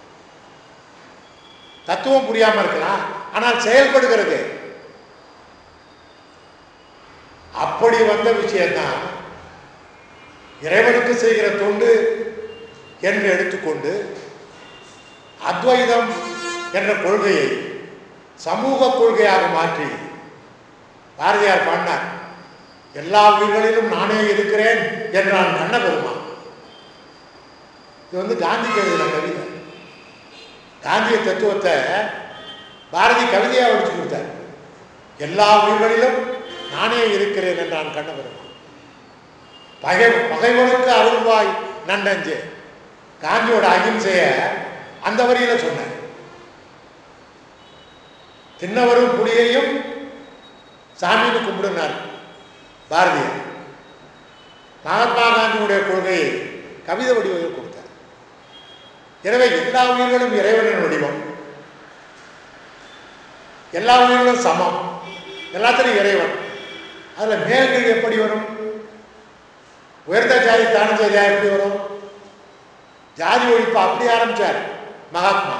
தத்துவம் புரியாம இருக்கலாம், ஆனால் செயல்படுகிறது. அப்படி வந்த விஷயம்தான் இறைவனுக்கு செய்கிற தொண்டு என்று எடுத்துக்கொண்டு அத்வைதம் என்ற கொள்கையை சமூக கொள்கையாக மாற்றி பாரதியார் பாடினார். எல்லா உயிர்களிலும் நானே இருக்கிறேன் என்றான் கண்ணபெருமான். இது காந்தி எழுதின கவிதை. காந்திய தத்துவத்தை பாரதி கவிதையா வடிச்சு கொடுத்தார். எல்லா உயிர்களிலும் நானே இருக்கிறேன் என்றான் கண்ணபெருமான். பகைவனுக்கு அருள்வாய் நன்னஞ்சே, காந்தியோட அகிம்சைய அந்த வரியில சொன்னார். தின்னவரும் புலியையும் சாமின்னு கும்பிடுனார் பாரதியார். மகாத்மா காந்தியுடைய கொள்கையை கவிதை வடிவத்தில் கொடுத்தார். எனவே எல்லா உயிர்களும் இறைவனின் வடிவம், எல்லா உயிர்களும் சமம், எல்லாத்திலும் இறைவன். அதில் மேல்கள் எப்படி வரும்? உயர்ந்த ஜாதி தாழ்ந்த ஜாதியா எப்படி வரும்? ஜாதி ஒழிப்பு அப்படி ஆரம்பிச்சார் மகாத்மா.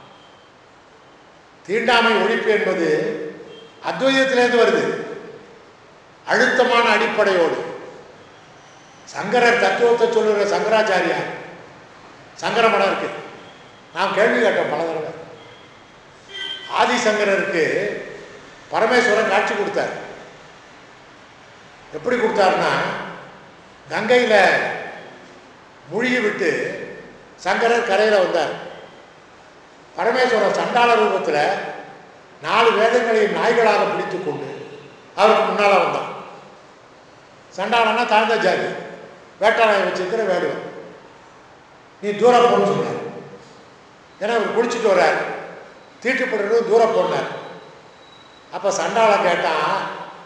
தீண்டாமை ஒழிப்பு என்பது அத்வைதத்திலேருந்து வருது, அழுத்தமான அடிப்படையோடு. சங்கரர் தத்துவத்தை சொல்லுகிற சங்கராச்சாரியார், சங்கர மடம் இருக்கு, நாம் கேள்வி கேட்டோம் பல தடவை. ஆதிசங்கரருக்கு பரமேஸ்வரன் காட்சி கொடுத்தார். எப்படி கொடுத்தாருன்னா, கங்கையில் மூழ்கி விட்டு சங்கரர் கரையில் வந்தார். பரமேஸ்வரன் சண்டாள ரூபத்தில் 4 வேதங்களையும் நாய்களாக பிடித்து கொண்டு அவருக்கு முன்னால் வந்தான். சண்டாளன்னா தாழ்ந்த ஜாதி, வேட்டாளாயை வச்சிருக்கிற வேடுவன். நீ தூரம் போன்னு சொன்னார். ஏன்னா அவர் குடிச்சிட்டு வர்றார், தீட்டுப்படுறது தூரம் போனார். அப்போ சண்டாளன் கேட்டான்,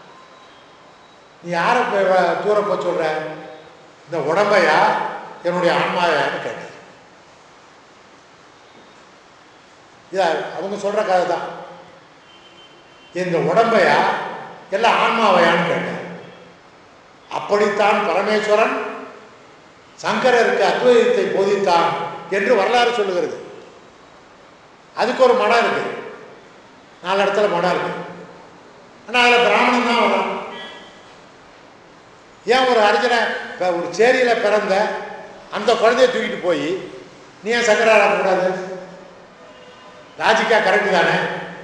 நீ யாரை தூரம் போய் சொல்ற? இந்த உடம்பையா என்னுடைய ஆன்மாவையான்னு கேட்டேன். இது அவங்க சொல்ற கதை தான். இந்த உடம்பையா எல்லாம் ஆன்மாவையான்னு கேட்டேன். அப்படித்தான் பரமேஸ்வரன் சங்கரருக்கு அத்வைதத்தை போதித்தான் என்று வரலாறு சொல்லுகிறது. அதுக்கு ஒரு மடம் இருக்கு, 4 இடத்துல மடம் இருக்கு. ஆனால் அதில் பிராமணன் தான் வரும். ஏன் ஒரு அர்ஜுனை ஒரு சேரியில் பிறந்த அந்த குழந்தைய தூக்கிட்டு போய் நீ ஏன் சங்கராக கூடாது? லாஜிக்கா கரெக்டு தானே?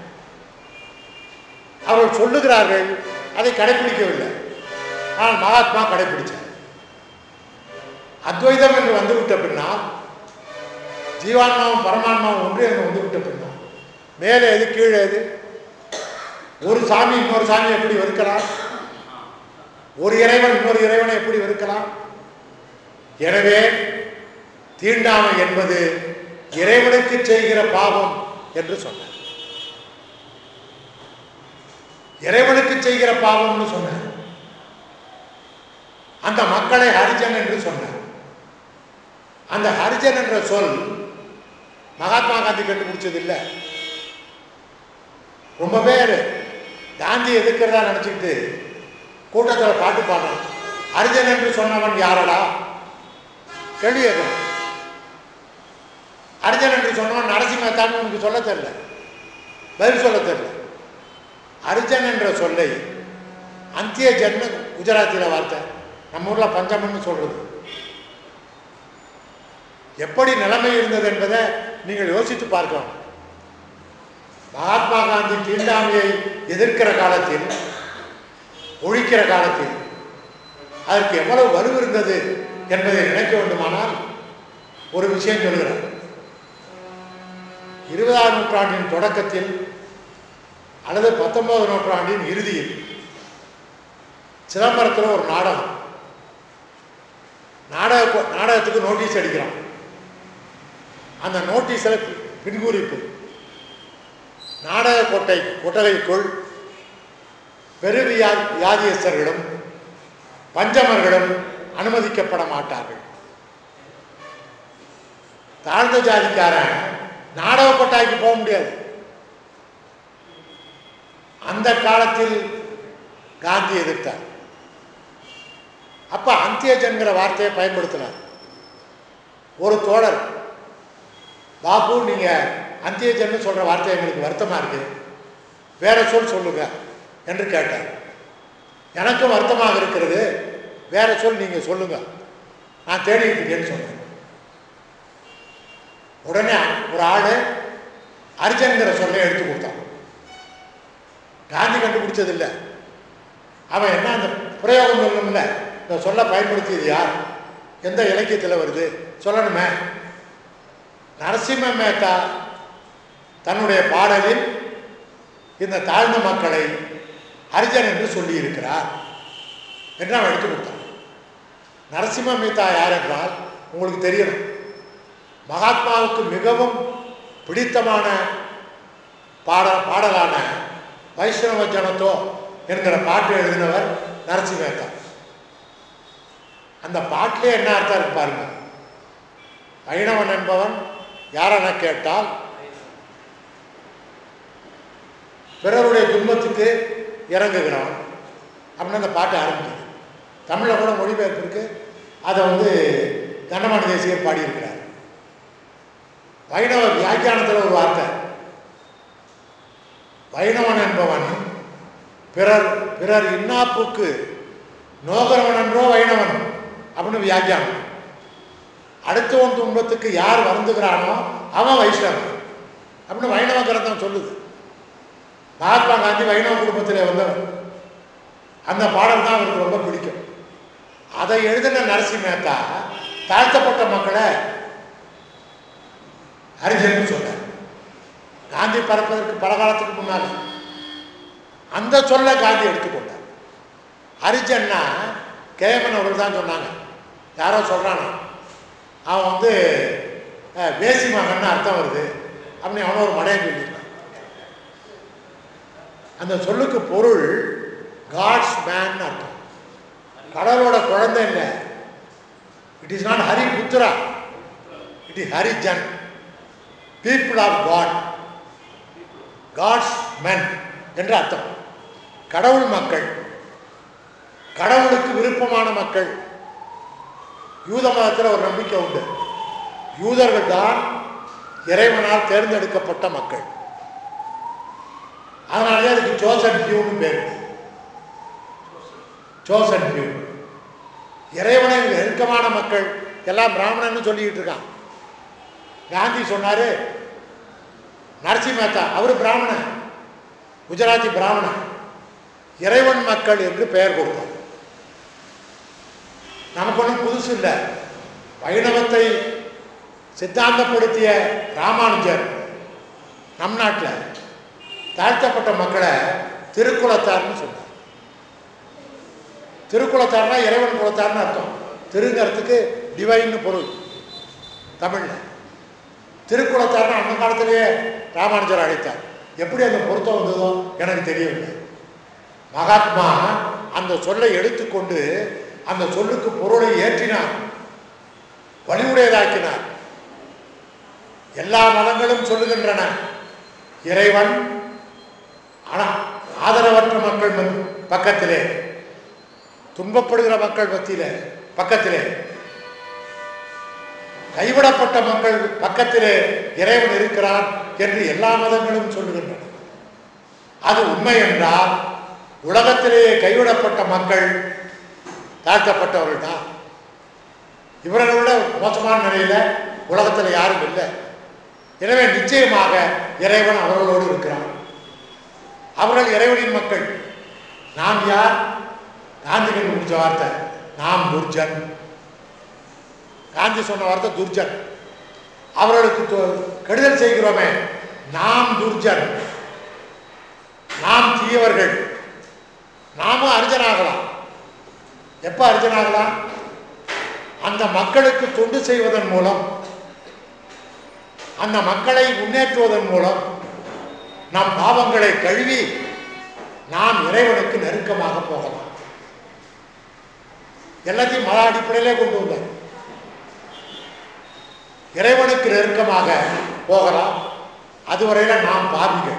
அவர்கள் சொல்லுகிறார்கள், அதை கடைபிடிக்கவில்லை. ஆனால் மகாத்மா கடைபிடிச்சார். அத்வைதம் என்று வந்துவிட்ட பின்னால், ஜீவான்மாவும் பரமான்மாவும் ஒன்று என்று வந்துவிட்ட பின்னால், மேலே எது கீழே எது? ஒரு சாமி இன்னொரு சாமி எப்படி வெறுக்கலாம்? ஒரு இறைவன் இன்னொரு இறைவனை எப்படி வெறுக்கலாம்? எனவே தீண்டாமை என்பது இறைவனுக்கு செய்கிற பாவம் என்று சொன்னார். இறைவனுக்கு செய்கிற பாவம்னு சொன்னார். அந்த மக்களை ஹரிஜன் என்று சொன்னார். அந்த ஹரிஜன் என்ற சொல் மகாத்மா காந்தி கண்டுபிடிச்சது இல்லை. ரொம்ப பேர் காந்தி எதிர்க்கிறதா நினைச்சுக்கிட்டு கூட்டத்தில் பாட்டு பாடுறான். ஹரிஜன் என்று சொன்னவன் யாரடா கேள்வி கேட்கணும். ஹரிஜன் என்று சொன்னவன் நரசிம்மத்தான்னு உனக்கு சொல்ல தெரியல, பதில் சொல்ல தெரியல. ஹரிஜன் என்ற சொல்லை அந்திய ஜன்னு குஜராத்தில வார்த்தை, நம்ம ஊரில் பஞ்சமன்னு சொல்றது. எப்படி நிலைமை இருந்தது என்பதை நீங்கள் யோசித்து பார்க்கலாம். மகாத்மா காந்தி தீண்டாமையை எதிர்க்கிற காலத்தில், ஒழிக்கிற காலத்தில் அதற்கு எவ்வளவு வலு இருந்தது என்பதை நினைக்க வேண்டுமானால் ஒரு விஷயம் சொல்கிறார். 20ஆம் நூற்றாண்டின் தொடக்கத்தில் அல்லது 19ஆம் நூற்றாண்டின் இறுதியில் சிதம்பரத்தில் ஒரு நாடகத்துக்கு நோட்டீஸ் அடிக்கிறான். அந்த நோட்டீஸில் பின்குறிப்பு, நாடக கொட்டகைக்குள் வியாதியஸ்தர்களும் பஞ்சமர்களும் அனுமதிக்கப்பட மாட்டார்கள். தாழ்ந்த ஜாதிக்காரன் நாடக கொட்டாய்க்கு போக முடியாது. அந்த காலத்தில் காந்தி எதிர்த்தார். அப்ப அந்தியஜன்கிற வார்த்தையை பயன்படுத்தினார். ஒரு தோழர், பாபு நீங்க அந்தியஜன் சொல்ற வார்த்தை எங்களுக்கு வருத்தமா இருக்கு, வேற சொல்லுங்க என்று கேட்டார். எனக்கும் வருத்தமாக இருக்கிறது, வேற நீங்க சொல்லுங்க, நான் தேடிட்டு இருக்கேன்னு சொன்னேன். உடனே ஒரு ஆளு ஹரிஜன்கிற சொல்லை எடுத்து கொடுத்தான். காந்தி கண்டுபிடிச்சதில்லை. அவன் என்ன அந்த பிரயோகம் சொல்லணும்ல, இந்த சொல்ல பயன்படுத்தியது யார், எந்த இலக்கியத்தில் வருது சொல்லணுமே. நரசிம்ம மேத்தா தன்னுடைய பாடலில் இந்த தாழ்ந்த மக்களை ஹரிஜன் என்று சொல்லி இருக்கிறார் என்று அவன் எடுத்து கொடுத்தான். நரசிம்ம மேத்தா யார் என்றால் உங்களுக்கு தெரியணும், மகாத்மாவுக்கு மிகவும் பிடித்தமான பாடலான வைஷ்ணவ ஜனத்தோ என்கிற பாட்டு எழுதினவர் நரசிம்ம மேத்தா. அந்த பாட்டிலே என்ன அர்த்தம் இருக்கு பாருங்க. வைணவன் என்பவன் யாரென கேட்டால் பிறருடைய துன்பத்துக்கு இறங்குகிறவன் அப்படின்னு அந்த பாட்டு ஆரம்பிக்குது. தமிழில் கூட மொழிபெயர்ப்பு இருக்கு. அதை கண்டமான தேசியர் பாடியிருக்கிறார். வைணவ வியாக்கியானத்தில் ஒரு வார்த்தை, வைணவன் என்பவன் பிறர் இன்னாப்புக்கு நோகரவன் என்றோ வைணவன் அப்படின்னு வியாக்கியானம். அடுத்தவன் துன்பத்துக்கு யார் வருந்துகிறானோ அவன் வைஷ்ணவன் அப்படின்னு வைணவ கிரந்தம் சொல்லுது. மகாத்மா காந்தி வைணவ குடும்பத்திலே வந்தவர். அந்த பாடல் தான் அவருக்கு ரொம்ப பிடிக்கும். அதை எழுதின நரசிம்ம மேத்தா தாழ்த்தப்பட்ட மக்களை ஹரிஜன் சொன்னார். காந்தி பறப்பதற்கு பல காலத்துக்கு முன்னால் அந்த சொல்ல காந்தி எடுத்துக்கொண்டார். ஹரிஜன்னா கேமன் அவர்கள் தான் சொன்னாங்க. யாரோ சொல்றானா அவன் வேசி மகன் அர்த்தம் வருது அப்படின்னு அவனை ஒரு மடையை சொல்லியிருக்கான். அந்த சொல்லுக்கு பொருள் காட்ஸ் மேன் அர்த்தம். கடவுளோட குழந்தை இல்லை. It is not Hari Putra, it is Harijan, people of God, God's men என்று அர்த்தம். கடவுள் மக்கள், கடவுளுக்கு விருப்பமான மக்கள். யூத மதத்தில் ஒரு நம்பிக்கை உண்டு, யூதர்கள் தான் இறைவனால் தேர்ந்தெடுக்கப்பட்ட மக்கள். அதனாலே அதுக்கு சோசன் பியூன்னு பேர். சோசன் பியூ, இறைவனை நெருக்கமான மக்கள் எல்லாம் பிராமணன்னு சொல்லிக்கிட்டு இருக்கான். காந்தி சொன்னாரு, நரசிம்ம மேத்தா அவர் பிராமணன், குஜராத்தி பிராமணன், இறைவன் மக்கள் என்று பெயர் கொடுத்தார். நமக்கு ஒன்றும் புதுசு இல்லை. வைணவத்தை சித்தாந்தப்படுத்திய ராமானுஜர் நம் நாட்டில் தாழ்த்தப்பட்ட மக்களை திருக்குலத்தார்னு சொன்னார். திருக்குலத்தார்னா இறைவன் குலத்தார்னு அர்த்தம். திருங்கிறதுக்கு டிவைன்னு பொருள் தமிழில். திருக்குளத்தார்னு அந்த காலத்திலேயே ராமானுஜர் அழைத்தார். எப்படி அந்த பொருத்தம் வந்ததோ எனக்கு தெரியவில்லை. மகாத்மா அந்த சொல்லை எடுத்துக்கொண்டு அந்த சொல்லுக்கு பொருளை ஏற்றினார், வலிவுடையதாக்கினார். எல்லா மதங்களும் சொல்லுகின்றன இறைவன் ஆதரவற்ற மக்கள் பக்கத்திலே, துன்பப்படுகிற மக்கள் பக்கத்திலே, கைவிடப்பட்ட மக்கள் பக்கத்திலே இறைவன் இருக்கிறான் என்று எல்லா மதங்களும் சொல்லுகின்றன. அது உண்மை என்றால் உலகத்திலேயே கைவிடப்பட்ட மக்கள் தாழ்த்தப்பட்டவர்கள் தான். இவர்களை விட மோசமான நிலையில உலகத்தில் யாரும் இல்லை. எனவே நிச்சயமாக இறைவன் அவர்களோடு இருக்கிறான். அவர்கள் இறைவனின் மக்கள். நாம் யார்? காந்தி கண்டுபிடிச்ச வார்த்தை நாம் துர்ஜன். காந்தி சொன்ன வார்த்தை துர்ஜன். அவர்களுக்கு கெடுதல் செய்கிறோமே நாம் துர்ஜன், நாம் தீயவர்கள். நாமும் அர்ஜனாகலாம். எப்ப அர்ஜனாகலாம்? அந்த மக்களுக்கு தொண்டு செய்வதன் மூலம், அந்த மக்களை முன்னேற்றுவதன் மூலம் நம் பாவங்களை கழுவி நாம் இறைவனுக்கு நெருக்கமாக போகலாம். எல்லாத்தையும் மத அடிப்படையிலே கொண்டு வந்தார். இறைவனுக்கு நெருக்கமாக போகலாம். அதுவரையில நாம் பாவிகள்.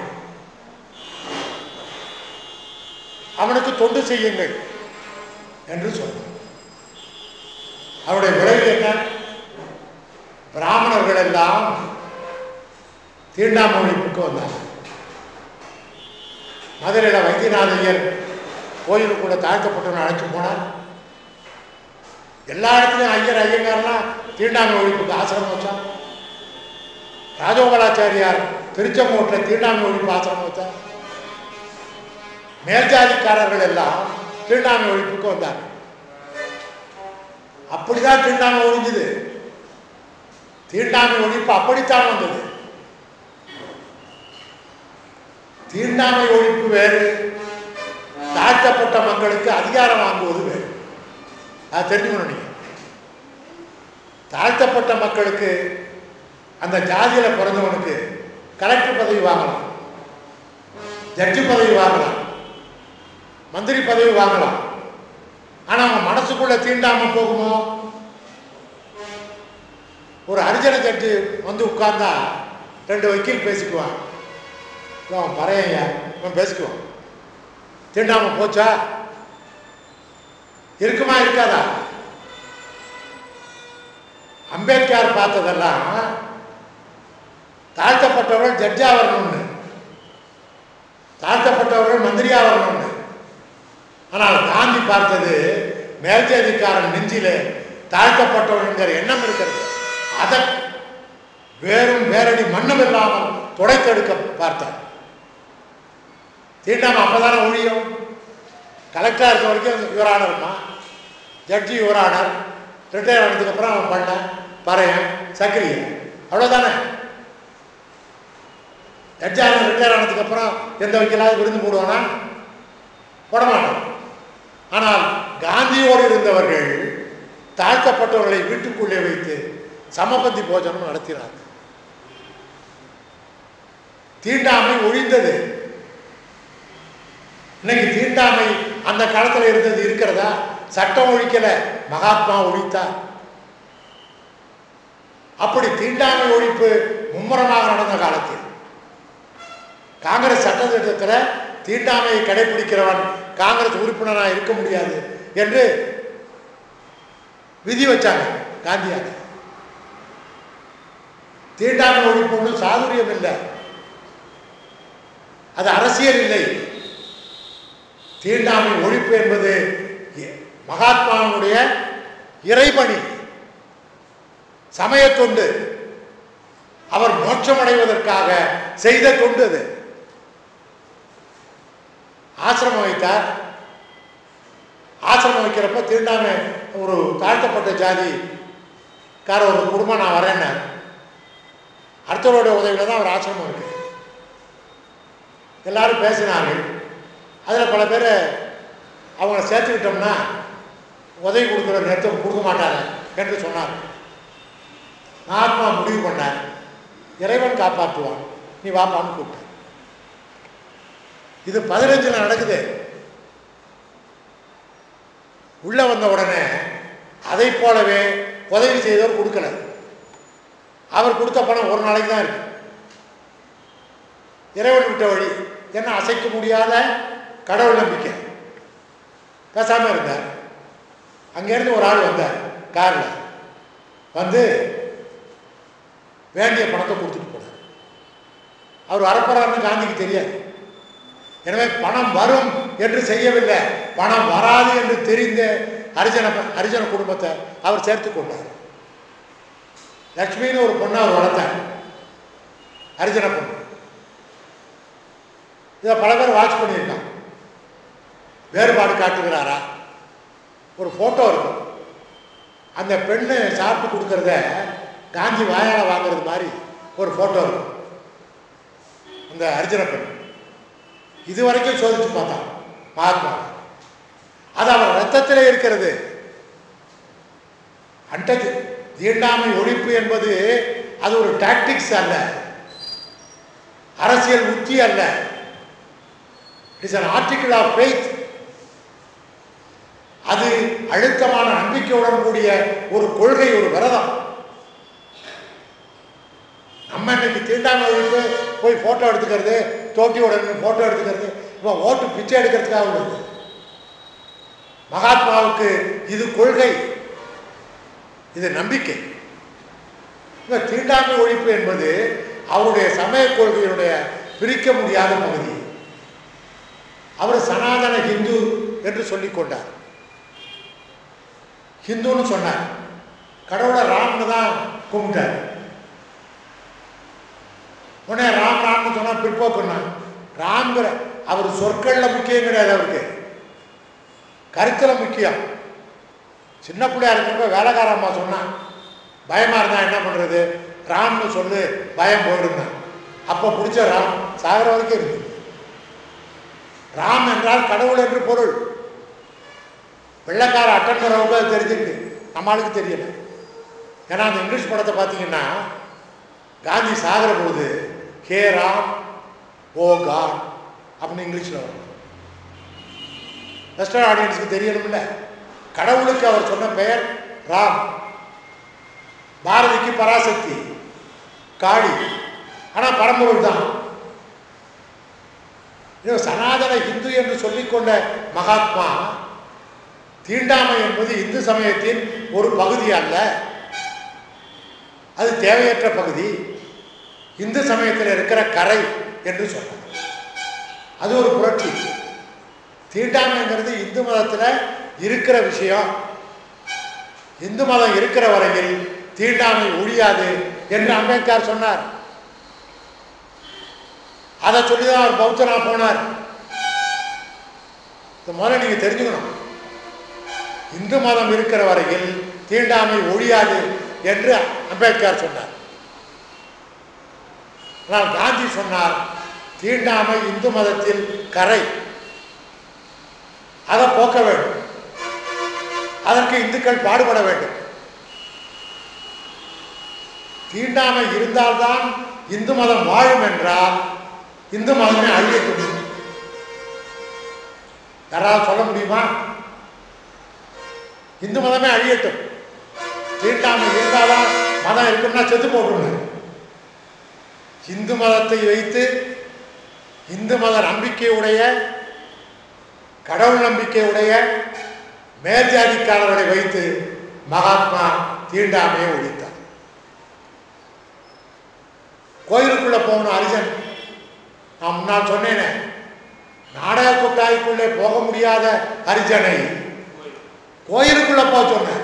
அவனுக்கு தொண்டு செய்யுங்கள் என்று சொன்னார். அவருடைய விளைவு என்ன? பிராமணர்கள் எல்லாம் தீண்டாமை ஒழிப்புக்கு வந்தார். மதுரையில் வைத்தியநாதையர் கோயிலுக்குள்ள தாழ்த்தப்பட்டவனை அழைச்சு போனார். எல்லா இடத்துலையும் ஐயங்காரெல்லாம் தீண்டாமை ஒழிப்புக்கு ஆசிரமம் வச்சார். ராஜகோபாலாச்சாரியார் திருச்செங்கோட்டில் தீண்டாமை ஒழிப்பு ஆசிரமம் வச்சார். மேல்ஜாதிக்காரர்கள் எல்லாம் தீண்டாமை ஒழிப்புக்கு வந்தார். அப்படிதான் தீண்டாமை ஒழிஞ்சுது. தீண்டாமை ஒழிப்பு அப்படித்தான் வந்தது. தீண்டாமை ஒழிப்பு வேறு, தாழ்த்தப்பட்ட மக்களுக்கு அதிகாரம் வாங்குவது வேறு. அது தெரிஞ்சுக்கணும். நீங்க தாழ்த்தப்பட்ட மக்களுக்கு அந்த ஜாதியில பிறந்தவனுக்கு கலெக்டர் பதவி வாங்கலாம், ஜட்ஜி பதவி வாங்கலாம், மந்திரி பதவி வாங்கலாம். ஆனா அவங்க மனசுக்குள்ள தீண்டாம போகுமோ? ஒரு ஹரிஜன ஜட்ஜி வந்து உட்கார்ந்தா 2 வக்கீல் பேசிக்குவான். அவன் பறையா அவன் பேசிக்குவான். தீண்டாம போச்சா? இருக்குமா இருக்காதா? அம்பேத்கர் பார்த்ததெல்லாம் தாழ்த்தப்பட்டவர்கள் ஜட்ஜா வரணும்னு, தாழ்த்தப்பட்டவர்கள் மந்திரியா வரணும்னு. ஆனால் காந்தி பார்த்தது மேல்ஜாதிக்காரன் நெஞ்சில தாழ்த்தப்பட்டவர்கள் எண்ணம் இருக்கிறது. அதை வேரடி மண்ணும் இல்லாமல் துடைத்தெடுக்க பார்த்தார். தீண்டாம அப்பதானே ஒழியும். கலெக்டரா இருக்க வரைக்கும் யுவரானர்மா, ஜட்ஜி யுவரானர், ரிட்டையர் ஆனதுக்கு அப்புறம் அவன் பண்ண பறையன் சக்கிரிய, அவ்வளவுதானே. ஜட்ஜான ரிட்டையர் ஆனதுக்கு அப்புறம் எந்த வக்கீலாவது விருந்து போடுவானா? போட மாட்டான். ஆனால் காந்தியோடு இருந்தவர்கள் தாழ்த்தப்பட்டவர்களை வீட்டுக்குள்ளே வைத்து சமபந்தி போஜனம் நடத்தினார். தீண்டாமை ஒழிந்தது. இன்னைக்கு தீண்டாமை அந்த காலத்தில் இருந்தது இருக்கிறதா? சட்டம் ஒழிக்கல, மகாத்மா ஒழித்தார். அப்படி தீண்டாமை ஒழிப்பு மும்முரமாக நடந்த காலத்தில் காங்கிரஸ் சட்டத்திட்டத்தில் தீண்டாமையை கடைபிடிக்கிறவன் காங்கிரஸ் உறுப்பினராக இருக்க முடியாது என்று விதி வச்சாங்க காந்தியார். தீண்டாமை ஒழிப்பு ஒன்றும் சாதுரியம் இல்லை, அது அரசியல் இல்லை. தீண்டாமை ஒழிப்பு என்பது மகாத்மாவுடைய இறைபணி, சமய தொண்டு, அவர் மோட்சமடைவதற்காக செய்த தொண்டு. அது ஆசிரமம் வைத்தார். ஆசிரமம் வைக்கிறப்ப தீண்டாமை ஒரு தாழ்த்தப்பட்ட ஜாதிக்கார ஒரு குடும்பம் நான் வரேன்னு அடுத்தவருடைய உதவியில தான் அவர் ஆசிரமம் இருக்கு. எல்லாரும் பேசினார்கள். அதில் பல பேர் அவங்கள சேர்த்துக்கிட்டோம்னா உதவி கொடுக்குற நேரத்தை கொடுக்க மாட்டாங்க, என்று சொன்னார். மகாத்மா முடிவு பண்ணார், இறைவன் காப்பாற்றுவான், நீ வாப்பான்னு கூப்பிட்ட. இது 15 நடக்குது. உள்ள வந்த உடனே அதை போலவே உதவி செய்தவர் கொடுக்கல. அவர் கொடுத்த பணம் ஒரு நாளைக்கு தான் இருக்கு. இறைவன் விட்ட வழி என்ன, அசைக்க முடியாத கடவுள் நம்பிக்கை. பேசாம இருந்தார். அங்கேருந்து ஒரு ஆள் வந்தார் காரில் வந்து வேண்டிய பணத்தை கொடுத்துட்டு போனார். அவர் வரப்போறாருன்னு காந்திக்கு தெரியாது. எனவே பணம் வரும் என்று செய்யவில்லை, பணம் வராது என்று தெரிந்த ஹரிஜன குடும்பத்தை அவர் சேர்த்து கொண்டார். லட்சுமின்னு ஒரு பொண்ணை அவர் வளர்த்தார், ஹரிஜன பொண்ணு. இதை பல பேர் வாட்ச் பண்ணியிருக்காங்க. வேறுபாடு காட்டுகிறாரா? ஒரு போட்டோ இருக்கும், அந்த பெண்ணு சாப்பிட்டு கொடுக்கறத காந்தி வாயால வாங்கிறது மாதிரி ஒரு போட்டோ இருக்கும். அந்த ஹரிஜன பெண் இதுவரைக்கும் சோதிச்சு பார்த்தான் மகாத்மா. அது அவர் ரத்தத்தில் இருக்கிறது. அண்டது தீண்டாமை ஒழிப்பு என்பது அது ஒரு டாக்டிக்ஸ் அல்ல, அரசியல் உத்தி அல்ல. It is an article of faith. அது அழுத்தமான நம்பிக்கையுடன் கூடிய ஒரு கொள்கை, ஒரு விரதம். நம்ம இன்னைக்கு தீண்டாமை ஒழிப்பு போய் போட்டோ எடுத்துக்கிறது, தோட்டியோட போட்டோ எடுத்துக்கிறது, இப்போ ஓட்டு பிச்சை எடுக்கிறதுக்காக உள்ளது. மகாத்மாவுக்கு இது கொள்கை, இது நம்பிக்கை. இப்போ தீண்டாமை ஒழிப்பு என்பது அவருடைய சமய கொள்கையினுடைய பிரிக்க முடியாத பகுதி. அவர் சனாதன ஹிந்து என்று சொல்லிக் கொண்டார். ஹிந்துன்னு சொன்னார். கடவுளை ராம்னு தான் கும்பிட்டார். உடனே ராம் ராம்னு சொன்னா பிற்போக்குன்னார். ராம்ங்கிற அவர் சொற்கள்ல முக்கியம் கிடையாது, அவருக்கு கருத்துல முக்கியம். சின்ன பிள்ளையா இருக்கிறப்ப வேலைக்கார அம்மா சொன்னான், பயமா இருந்தா என்ன பண்றது, ராம்னு சொல்லு பயம் போயிடுங்க. அப்போ பிடிச்ச ராம் சாகர வரைக்கும் இருக்கு. ராம் என்றால் கடவுள் என்று பொருள். வெள்ளைக்கார அட்டன் பண்ணுறவங்க அது தெரிஞ்சுருக்கு, நம்மளுக்கு தெரியல. ஏன்னா அந்த இங்கிலீஷ் படத்தை பார்த்தீங்கன்னா காந்தி சாகிற போது ஹே ராம் ஓ காட் அப்படின்னு இங்கிலீஷில் வரும். வெஸ்டர்ன் ஆடியன்ஸுக்கு தெரியணும்ல, கடவுளுக்கு அவர் சொன்ன பெயர் ராம். பாரதிக்கு பராசக்தி, காளி, ஆனால் பரம்பொருள் தான். சனாதன இந்து என்று சொல்லிக்கொண்ட மகாத்மா தீண்டாமை என்பது இந்து சமயத்தின் ஒரு பகுதி அல்ல, அது தேவையற்ற பகுதி, இந்து சமயத்தில் இருக்கிற கரை என்று சொன்னார். அது ஒரு புரட்சி. தீண்டாமைங்கிறது இந்து மதத்தில் இருக்கிற விஷயம். இந்து மதம் இருக்கிற வரையில் தீண்டாமை ஒழியாது என்று அம்பேத்கர் சொன்னார். அதை சொல்லிதான் அவர் பௌத்தனா போனார். முதல்ல நீங்க தெரிஞ்சுக்கணும், இந்து மதம் இருக்கிற வரையில் தீண்டாமை ஒழியாது என்று அம்பேத்கர் சொன்னார். ஆனால் காந்தி சொன்னார் தீண்டாமை இந்து மதத்தில் கரை, அதை போக்க வேண்டும், அதற்கு இந்துக்கள் பாடுபட வேண்டும். தீண்டாமை இருந்தால்தான் இந்து மதம் வாழும் என்றால் இந்து மதமே அழியட்டும். யாராவது சொல்ல முடியுமா? இந்து மதமே அழியட்டும், தீண்டாமை இருந்தால்தான் மதம் இருக்கும்னா செத்து போட்டுருங்க. இந்து மதத்தை வைத்து இந்து மத நம்பிக்கையுடைய, கடவுள் நம்பிக்கையுடைய மேற்ஜாதிக்காரர்களை வைத்து மகாத்மா தீண்டாமையை ஒழித்தார். கோயிலுக்குள்ள போகணும் ஹரிஜன். நான் முன்னால் சொன்னேனே, நாடக கொட்டாய்க்குள்ளே போக முடியாத ஹரிஜனை கோயிலுக்குள்ள போக சொன்னேன்.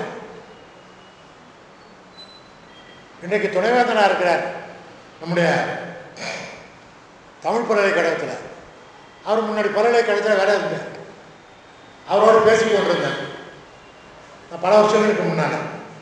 இன்றைக்கு துணைவேந்தனா இருக்கிறார் நம்முடைய தமிழ் பல்கலைக்கழகத்தில். அவர் முன்னாடி பல்கலைக்கழகத்தில் வேலை இருந்தார். அவரோடு பேசிக் கொண்டிருந்தேன் நான் பல வருஷங்களுக்கு முன்னால.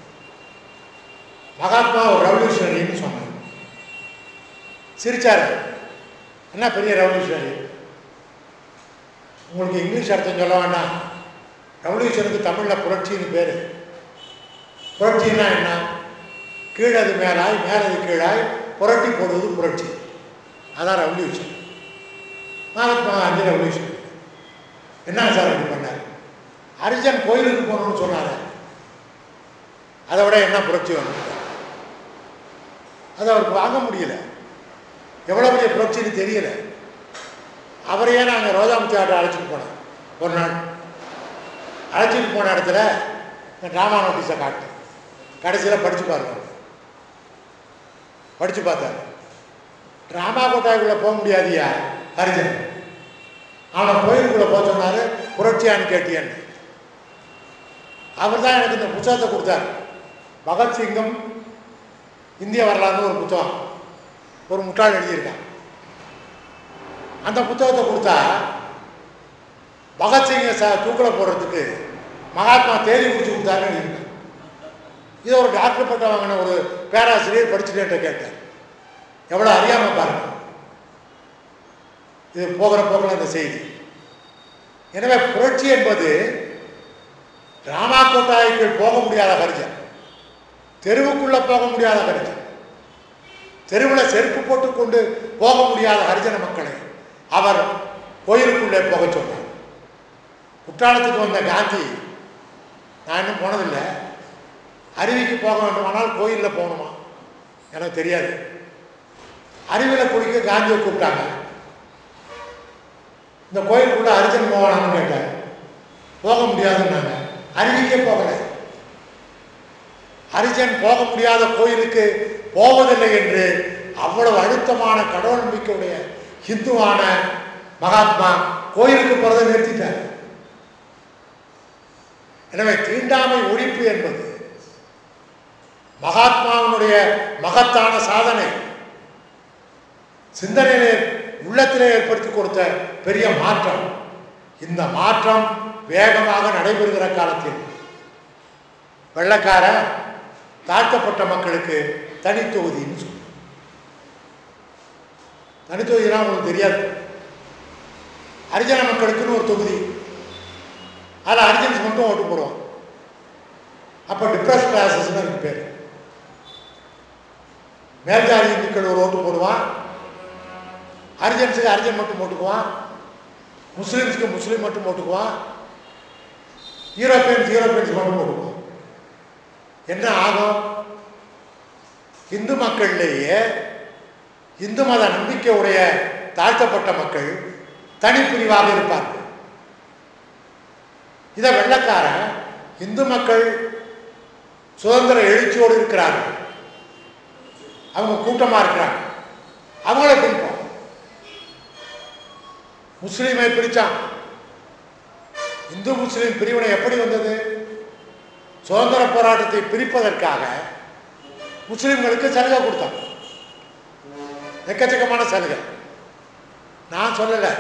மகாத்மா ஒரு ரெவல்யூஷனரின்னு சொன்னார். சிரிச்சார். என்ன பெரிய ரெவல்யூஷனரி? உங்களுக்கு இங்கிலீஷ் அர்த்தம் சொல்ல வேண்டாம், ரெவல்யூஷனுக்கு தமிழில் புரட்சின்னு பேர். புரட்சின்னா என்ன? கீழது மேலாய் மேலது கீழாய் புரட்டி போடுவது புரட்சி. அதான் ரெவல்யூஷன். மகாத்மா காந்தி ரெவல்யூஷன். என்ன சார் அப்படி பண்ணார்? ஹரிஜன் கோயிலுக்கு போகணும்னு சொன்னார். அதை விட என்ன புரட்சி வேணும்? அது அவருக்கு வாங்க முடியல. எவ்வளோ பெரிய புரட்சின்னு தெரியல. அவரையே நாங்கள் ரோஜாமுத்தியாட்ட அழைச்சிட்டு போனோம். ஒரு நாள் அழைச்சிட்டு போன இடத்துல இந்த ட்ராமா நோட்டீஸை காட்டு. கடைசியில் படித்து பாருங்க. படித்து பார்த்தாரு. ட்ராமா கோட்டாய்க்குள்ளே போக முடியாதியா ஹரிஜன். அவனை கோயிலுக்குள்ளே போக சொன்னார். புரட்சியான்னு கேட்டியன்னு. அவர் தான் எனக்கு இந்த புத்தகத்தை கொடுத்தார். பகத்சிங்கும் இந்திய வரலாறுன்னு ஒரு புத்தகம் ஒரு முட்டாள் எழுதியிருக்கான். அந்த புத்தகத்தை கொடுத்தா பகத்சிங்கை தூக்கில் போடுறதுக்கு மகாத்மா தேதி குறித்து கொடுத்தாருன்னு எழுதியிருக்கான். இதை ஒரு டாக்டர் பட்டம் வாங்கின ஒரு பேராசிரியர் படிச்சுட்டேன்ட்ட கேட்டார். எவ்வளோ அறியாமல் பாருங்க. இது போகிற போக்கில் அந்த செய்தி. எனவே புரட்சி என்பது டிராமா கோட்டாய்க்குள் போக முடியாத ஹரிஜன், தெருவுக்குள்ளே போக முடியாத ஹரிஜன், தெருவில் செருப்பு போட்டுக்கொண்டு போக முடியாத ஹரிஜன மக்களை அவர் கோயிலுக்குள்ளே போக சொன்னார். குற்றாலத்துக்கு வந்த காந்தி, நான் இன்னும் போனதில்லை, அருவிக்கு போக வேண்டுமானால் கோயிலில் போகணுமா எனக்கு தெரியாது. அருவியில் குளிக்க காந்தியை கூப்பிட்டாங்க. இந்த கோயிலுக்குள்ள ஹரிஜன் போகலான்னு கேட்டார். போக முடியாதுன்னாங்க. அருவிக்கே போகலை. ஹரிஜன் போக முடியாத கோயிலுக்கு போவதில்லை என்று அவ்வளவு அழுத்தமான கடவுள் நம்பிக்கையுடைய ஹிந்துவான மகாத்மா கோயிலுக்கு போறதை நிறுத்திட்டார். எனவே தீண்டாமை ஒழிப்பு என்பது மகாத்மாவினுடைய மகத்தான சாதனை. சிந்தனையிலே உள்ளத்திலே ஏற்படுத்தி கொடுத்த பெரிய மாற்றம். இந்த மாற்றம் வேகமாக நடைபெறுகிற காலத்தில் வெள்ளக்கார தாழ்த்தப்பட்ட மக்களுக்கு தனித்தொகுதின்னு சொல்லுவோம். தனித்தொகுதினா உங்களுக்கு தெரியாது. ஹரிஜன மக்களுக்குன்னு ஒரு தொகுதி, அதில் ஹரிஜன்ஸ் மட்டும் ஓட்டு போடுவோம். அப்போ டிப்ரெஸ் கிளாஸஸ்ன்னு இருக்கு பேர். மேல்ஜாதி இந்துக்கள் ஒரு ஓட்டு போடுவான், ஹரிஜன்ஸுக்கு ஹரிஜன் மட்டும் போட்டுக்குவான், முஸ்லீம்ஸுக்கு முஸ்லீம் மட்டும் போட்டுக்குவான், யூரோப்பியன்ஸ் மட்டும் போட்டுக்குவான். என்ன ஆகும்? இந்து மக்களிலேயே இந்து மத நம்பிக்கை உடைய தாழ்த்தப்பட்ட மக்கள் தனிப்பிரிவாக இருப்பார்கள். இதை வெள்ளக்காரன் இந்து மக்கள் சுதந்திர எழுச்சியோடு இருக்கிறார்கள், அவங்க கூட்டமாக இருக்கிறாங்க, அவங்கள பிரிப்போம். முஸ்லீமை பிரித்தான். இந்து முஸ்லீம் பிரிவினை எப்படி வந்தது? சுதந்திர போராட்டத்தை பிரிப்பதற்காக முஸ்லீம்களுக்கு சலுகை கொடுத்தாங்க. எக்கச்சக்கமான சலுகை. நான் சொல்லலை.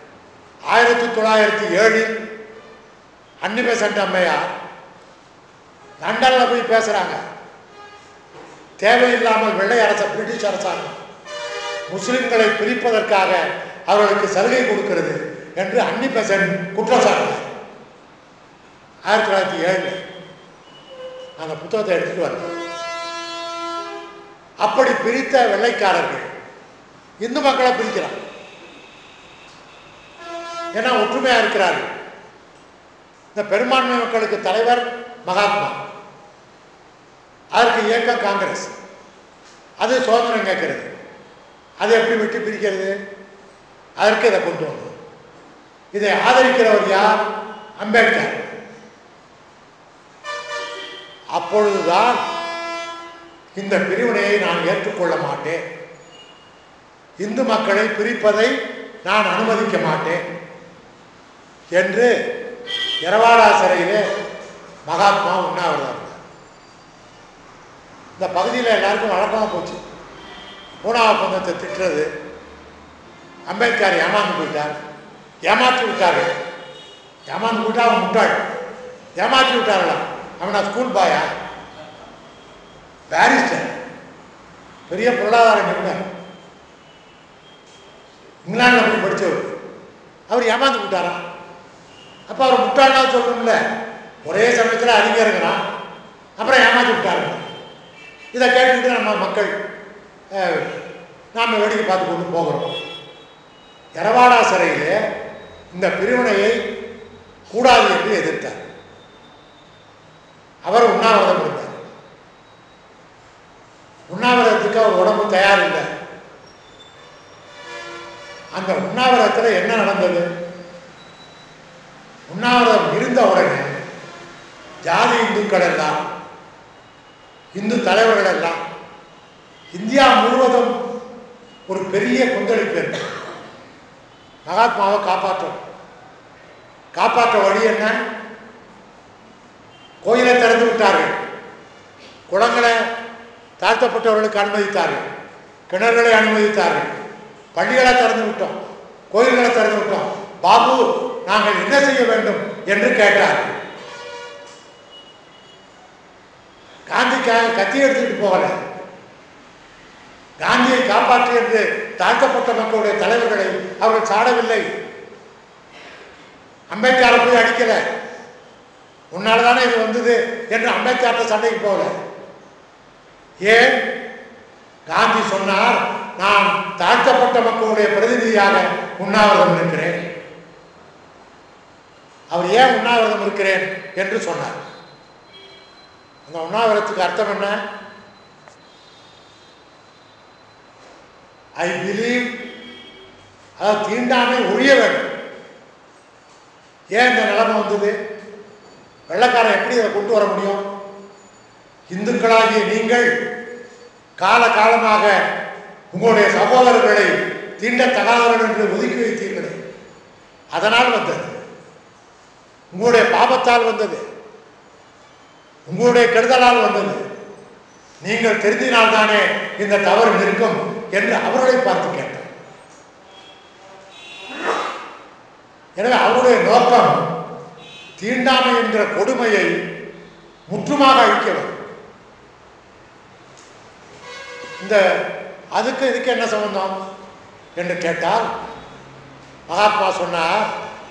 1907 அன்னி பெசன்ட் அம்மையார் லண்டனில் போய் பேசுகிறாங்க. தேவையில்லாமல் வெள்ளை பிரிட்டிஷ் அரசாங்கம் முஸ்லிம்களை பிரிப்பதற்காக அவர்களுக்கு சலுகை கொடுக்கிறது என்று அன்னி பெசன்ட் குற்றம் சாட்டினார். 1907 அந்த புத்தகத்தை எடுத்துட்டு வர. அப்படி பிரித்த வெள்ளைக்காரர்கள் இந்து மக்களை பிரிக்கிறார். ஏன்னா ஒற்றுமையா இருக்கிறார்கள். இந்த பெரும்பான்மை மக்களுக்கு தலைவர் மகாத்மா, அதற்கு இயக்கம் காங்கிரஸ், அது சுதந்திரம் கேட்கிறது. அதை எப்படி விட்டு பிரிக்கிறது? அதற்கு இதை கொண்டு வந்தது. இதை ஆதரிக்கிறவர் யார்? அம்பேத்கர். அப்பொழுதுதான் இந்த பிரிவினையை நான் ஏற்றுக்கொள்ள மாட்டேன், இந்து மக்களை பிரிப்பதை நான் அனுமதிக்க மாட்டேன் என்று எரவாடா சிறையிலே மகாத்மா உண்ணாவிரதம். இந்த பகுதியில் எல்லாருக்கும் வழக்கமாக போச்சு. பூனாவ பந்தத்தை திட்டுறது. அம்பேத்கர் ஏமாந்து போயிட்டார், ஏமாற்றி விட்டார்கள். ஏமாந்து போயிட்டா அவன் முட்டாள். ஏமாற்றி விட்டார்களா? அவனா ஸ்கூல் பாயா? பாரிஸ்டர், பெரிய பொருளாதார நிபுணர், இங்கிலாந்தில் போய் படித்தவர். அவர் ஏமாந்து விட்டாராம். அப்போ அவர் முட்டாள்னா சொல்லணும்ல. ஒரே சமயத்தில் அறிஞருங்கிறான், அப்புறம் ஏமாற்றி விட்டாங்க. இதை கேட்டுக்கிட்டு நம்ம மக்கள் நாம் வேடிக்கை பார்த்து கொண்டு போகிறோம். எரவாடா சிறையில் இந்த பிரிவினையை கூடாது என்று எதிர்த்தார். அவர் உண்ணாவிரதம் இருந்தார். உண்ணாவிரதத்துக்கு அவர் உடம்பு தயார் இல்லை. அந்த உண்ணாவிரதத்தில் என்ன நடந்தது? உண்ணாவிரதம் இருந்த உடனே ஜாதி இந்துக்கள் எல்லாம், இந்து தலைவர்கள் எல்லாம் இந்தியா முழுவதும் ஒரு பெரிய கொந்தளிப்பு. மகாத்மாவை காப்பாற்ற வழி என்ன? கோயிலை திறந்து விட்டார்கள், குளங்களை தாழ்த்தப்பட்டவர்களுக்கு அனுமதித்தார்கள், கிணறுகளை அனுமதித்தார்கள், பள்ளிகளை திறந்து விட்டோம், கோயில்களை திறந்து விட்டோம். பாபு, நாங்கள் என்ன செய்ய வேண்டும் என்று கேட்டார்கள். காந்திக்காக கத்தி எடுத்துக்கிட்டு போகல. காந்தியை காப்பாற்று என்று தாழ்த்தப்பட்ட மக்களுடைய தலைவர்களை அவர்கள் சாடவில்லை. அம்பேத்கரை போய் அடிக்கல. உன்னால்தானே இது வந்தது என்று அம்பேத்கர்ட்ட சண்டைக்கு போகல. ஏன்? காந்தி சொன்னார், நான் தாழ்த்தப்பட்ட மக்களுடைய பிரதிநிதியாக உண்ணாவிரதம் இருக்கிறேன். அவர் ஏன் உண்ணாவிரதம் இருக்கிறேன் என்று சொன்னார். அந்த உண்ணாவிரதத்துக்கு அர்த்தம் என்ன? ஐ பிலீவ், அதாவது தீண்டாமை ஒழிய வேண்டும். ஏன் இந்த நிலைமை வந்தது? வெள்ளைக்காரன் எப்படி அதை கொண்டு வர முடியும்? இந்துக்களாகிய நீங்கள் காலகாலமாக உங்களுடைய சகோதரர்களை தீண்டத்தகாதவர்கள் என்று ஒதுக்கி வைத்தீர்களே, அதனால் வந்தது. உங்களுடைய பாபத்தால் வந்தது, உங்களுடைய கெடுதலால் வந்தது. நீங்கள் தெரிந்தினால்தானே இந்த தவறு நிற்கும் என்று அவர்களை பார்த்து கேட்டார். எனவே அவருடைய நோக்கம் தீண்டாமை என்கிற கொடுமையை முற்றுமாக அழிக்க வேண்டும். இந்த அதுக்கு இதுக்கு என்ன சம்பந்தம் என்று கேட்டால், மகாத்மா சொன்னார்,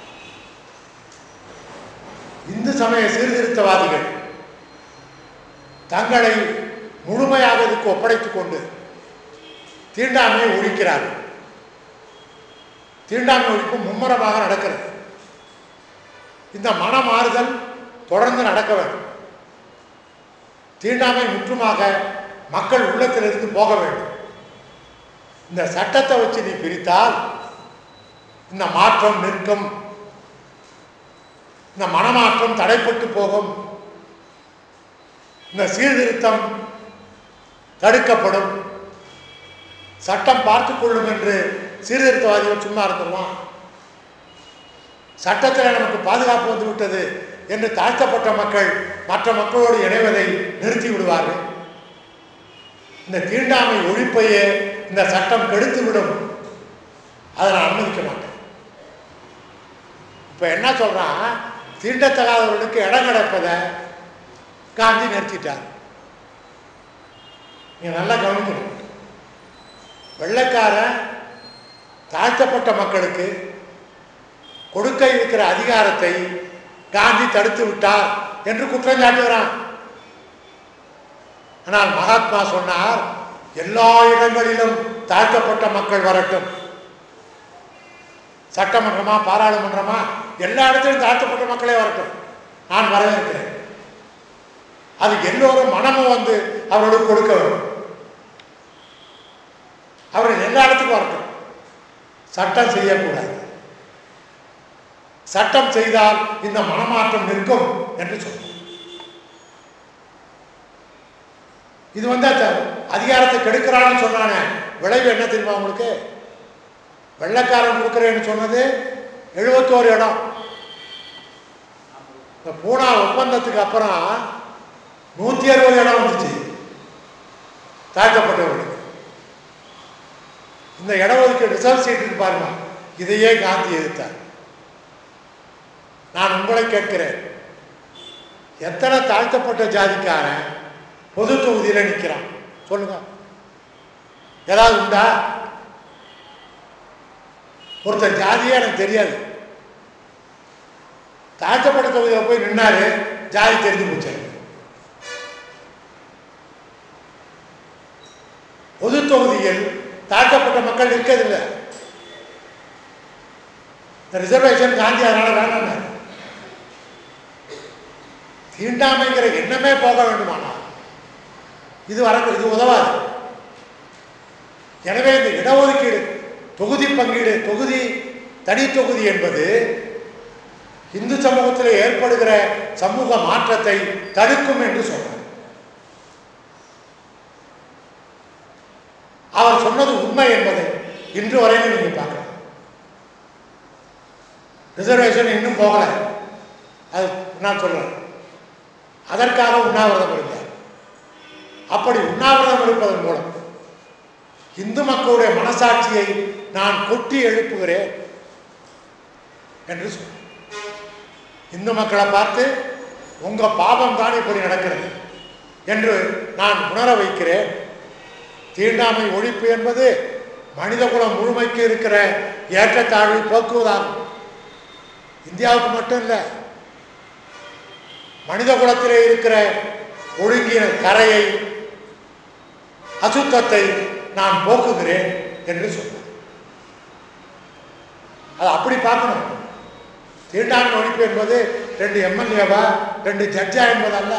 இந்து சமய சீர்திருத்தவாதிகள் தங்களை முழுமையாக இதுக்கு ஒப்படைத்துக் கொண்டு தீண்டாமையை ஒழிக்கிறார்கள். தீண்டாமை ஒழிப்பு மும்முரமாக நடக்கிறது. இந்த மனமாறுதல் தொடர்ந்து நடக்க வேண்டும். தீண்டாமை முற்றுமாக மக்கள் உள்ளத்திலிருந்து போக வேண்டும். இந்த சட்டத்தை வச்சு நீ பிரித்தால் இந்த மாற்றம் நிற்கும், இந்த மனமாற்றம் தடைப்பட்டு போகும், இந்த சீர்திருத்தம் தடுக்கப்படும், சட்டம் பார்த்துக் கொள்ளும் என்று சீர்திருத்தவாதிகள் சும்மா இருந்துருவான். சட்டத்தில் நமக்கு பாதுகாப்பு வந்து விட்டது என்று தாழ்த்தப்பட்ட மக்கள் மற்ற மக்களோடு இணைவதை நிறுத்தி விடுவார்கள். இந்த தீண்டாமை ஒழிப்பையே இந்த சட்டம் கெடுத்துவிடும். அதை நான் அனுமதிக்க மாட்டேன். இப்போ என்ன சொல்றான்? தீண்டத்தகாதவர்களுக்கு இடம் கிடைப்பதை காந்தி நிறுத்திட்டார். நீங்க நல்லா கவனிக்கணும். வெள்ளைக்காரன் தாழ்த்தப்பட்ட மக்களுக்கு கொடுக்க இருக்கிற அதிகாரத்தை காந்தி தடுத்து விட்டார் என்று குற்றம் சாட்டுகிறான். ஆனால் மகாத்மா சொன்னார், எல்லா இடங்களிலும் தாழ்த்தப்பட்ட மக்கள் வரட்டும். சட்டமன்றமா பாராளுமன்றமா எல்லா இடத்திலும் தாழ்த்தப்பட்ட மக்களே வரட்டும், நான் வரவேற்கிறேன். அது எல்லோரும் மனமும் வந்து அவர்களுக்கு கொடுக்க வேண்டும். அவர்கள் எல்லா இடத்துக்கும் வரட்டும். சட்டம் செய்யக்கூடாது. சட்டம் செய்தால் இந்த மனமாற்றம் நிற்கும் என்று சொன்னார். இது வந்து அதிகாரத்தை கெடுக்கிறான்னு சொன்னானே, விளைவு என்ன தெரியுமா உங்களுக்கு? வெள்ளைக்காரன் கொடுக்குறேன்னு சொன்னது 71 இடம். இந்த பூனா ஒப்பந்தத்துக்கு அப்புறம் 160 இடம் வந்துச்சு தாழ்த்தப்பட்டவர்களுக்கு. இந்த இடஒதுக்கீடு ரிசர்வ் சீட்டு பாருங்க, இதையே காந்தி எதிர்த்தார். நான் உங்களை கேட்கிறேன், எத்தனை தாழ்த்தப்பட்ட ஜாதிக்காரன் பொது தொகுதியில் நிற்கிறான் சொல்லுங்க? ஏதாவது உண்டா? ஒருத்தர் ஜாதியே எனக்கு தெரியாது, தாழ்த்தப்பட்ட தொகுதியில் போய் நின்னாரு, ஜாதி தெரிஞ்சு போச்சு. தொகுதியில் தாழ்த்தப்பட்ட மக்கள் நிற்கிறதில்லை. ரிசர்வேஷன் காந்தி அதனால வேண்டாம். தீண்டாமைங்கிற எண்ணமே போக வேண்டுமானால் இது உதவாது. எனவே இந்த இடஒதுக்கீடு, தொகுதி பங்கீடு, தொகுதி தனி தொகுதி என்பது இந்து சமூகத்தில் ஏற்படுகிற சமூக மாற்றத்தை தடுக்கும் என்று சொல்றார். அவர் சொன்னது உண்மை என்பதை இன்று வரையிலும் நீங்க பார்க்கலாம். ரிசர்வேஷன் இன்னும் போகல, அது நான் சொல்றேன். அதற்காக உண்ணாவிரதம் இருந்தார். அப்படி உண்ணாவிரதம் இருப்பதன் மூலம் இந்து மக்களுடைய மனசாட்சியை நான் கொட்டி எழுப்புகிறேன் என்று சொன்னார். இந்து மக்களை பார்த்து உங்க பாவம் தான் இப்படி நடக்கிறது என்று நான் உணர வைக்கிறேன். தீண்டாமை ஒழிப்பு என்பது மனித குலம் முழுமைக்கு இருக்கிற ஏற்றத்தாழ்வை போக்குவதாகும். இந்தியாவுக்கு மட்டும் இல்லை, மனித குலத்திலே இருக்கிற ஒழுங்கின கரையை, அசுத்தத்தை நான் போக்குகிறேன் என்று சொன்னார். அது அப்படி பார்க்கணும். தீண்டாமை ஒழிப்பு என்பது 2 எம்எல்ஏவா 2 ஜட்ஜா என்பதல்ல.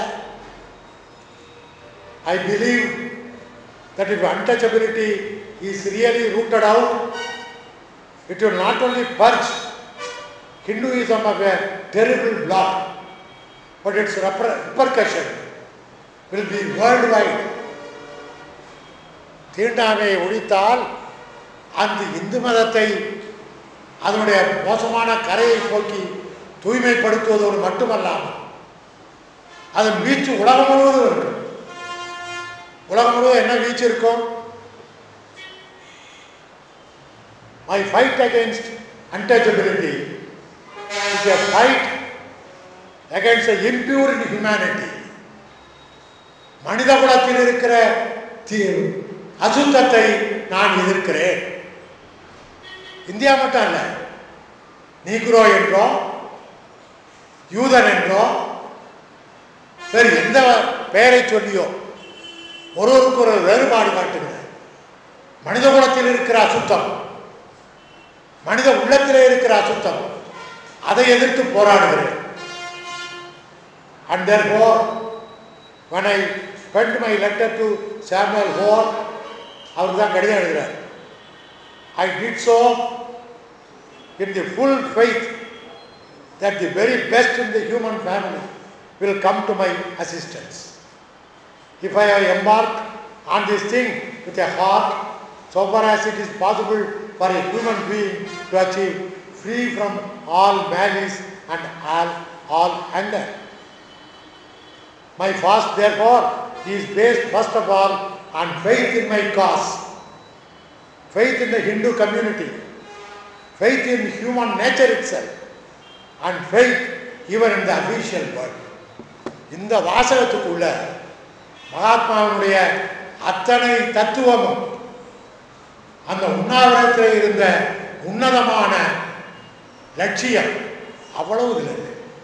I believe that if untouchability is really rooted out, it will not only purge Hinduism of a terrible block, but its repercussion will be worldwide. தீண்டாமையை ஒழித்தால் அந்த இந்து மதத்தை அதனுடைய மோசமான கரையை போக்கி தூய்மைப்படுத்துவதோடு மட்டுமல்லாமல் அதன் வீச்சு உலகம் முழுவதும் இருக்கும். உலகம் முழுவதும் என்ன வீச்சு இருக்கும்? My fight against untouchability is a fight against the impure in humanity. மனித குலத்தில் இருக்கிற அசுத்தத்தை நான் எதிர்க்கிறேன். இந்தியா மட்டும் அல்ல, நீக்ரோ என்றோ யூதன் என்றோ வேறு எந்த பெயரை சொல்லியோ ஒருவருக்கு ஒரு வேறுபாடு காட்டுகிறது. மனித குலத்தில் இருக்கிற அசுத்தம், மனித உள்ளத்திலே இருக்கிற அசுத்தம், அதை எதிர்த்து போராடுகிறேன். And therefore, when I sent my letter to Samuel Hoare, அவருக்கு தான் கடிதம் எழுதுகிறார். I did so in the full faith that the very best in the human family will come to my assistance. If I have embarked on this thing with a heart, so far as it is possible for a human being to achieve free from all malice and all anger. My fast, therefore, is based first of all on faith in my cause, faith in the Hindu community, faith in human nature itself, and faith even in the official word. இந்த வாசகத்துக்குள்ள மகாத்மாவுடைய அத்தனை தத்துவமும் அந்த உண்ணாவிரத்தில் இருந்த உன்னதமான லட்சியம் அவ்வளவு இல்லை.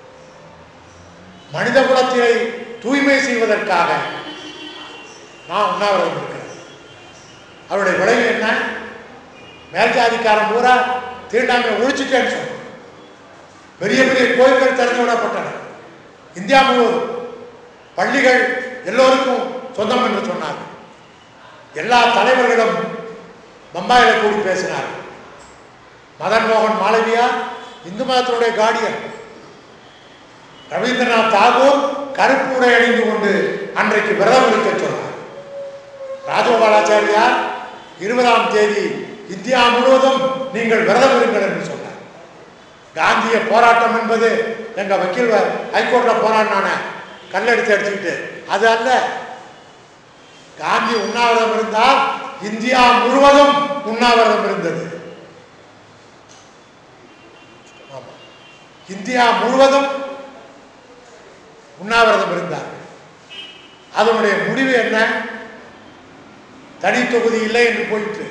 மனித குலத்தை தூய்மை செய்வதற்காக நான் உண்ணாவிரதம் இருக்கிறேன். அவருடைய விளைவு என்ன? மேல்ஜாதிக்காரன் பூரா தீண்டாமை ஒழிச்சுட்டேன்னு சொன்னான். பெரிய பெரிய கோயில்கள் திறந்து விடப்பட்டன. இந்தியா முழுவதும் பள்ளிகள் எல்லோருக்கும் சொந்தம் என்று சொன்னார். எல்லா தலைவர்களும் பம்பாயில் கூடி பேசினார். மதன் மோகன் மாளவியா இந்து மதத்தினுடைய கார்டியன். ரவீந்திரநாத் தாகூர் கருப்பு உடை அணிந்து கொண்டு அன்றைக்கு விரதம் இருக்க சொன்னார். ராஜகோபாலாச்சாரியார் 20ஆம் தேதி இந்தியா முழுவதும் நீங்கள் விரதம் இருங்கள் என்று சொன்னார். காந்திய போராட்டம் என்பது எங்க வக்கீல் ஹைகோர்ட்ல போராடினான கல்லெடுத்து அடிச்சுக்கிட்டு அது அல்ல. காந்தி உண்ணாவிரதம் இருந்தால் இந்தியா முழுவதும் உண்ணாவிரதம் இருந்தது. இந்தியா முழுவதும் உண்ணாவிரதம் இருந்தார். அதனுடைய முடிவு என்ன? தனி தொகுதி இல்லை என்று போயிட்டு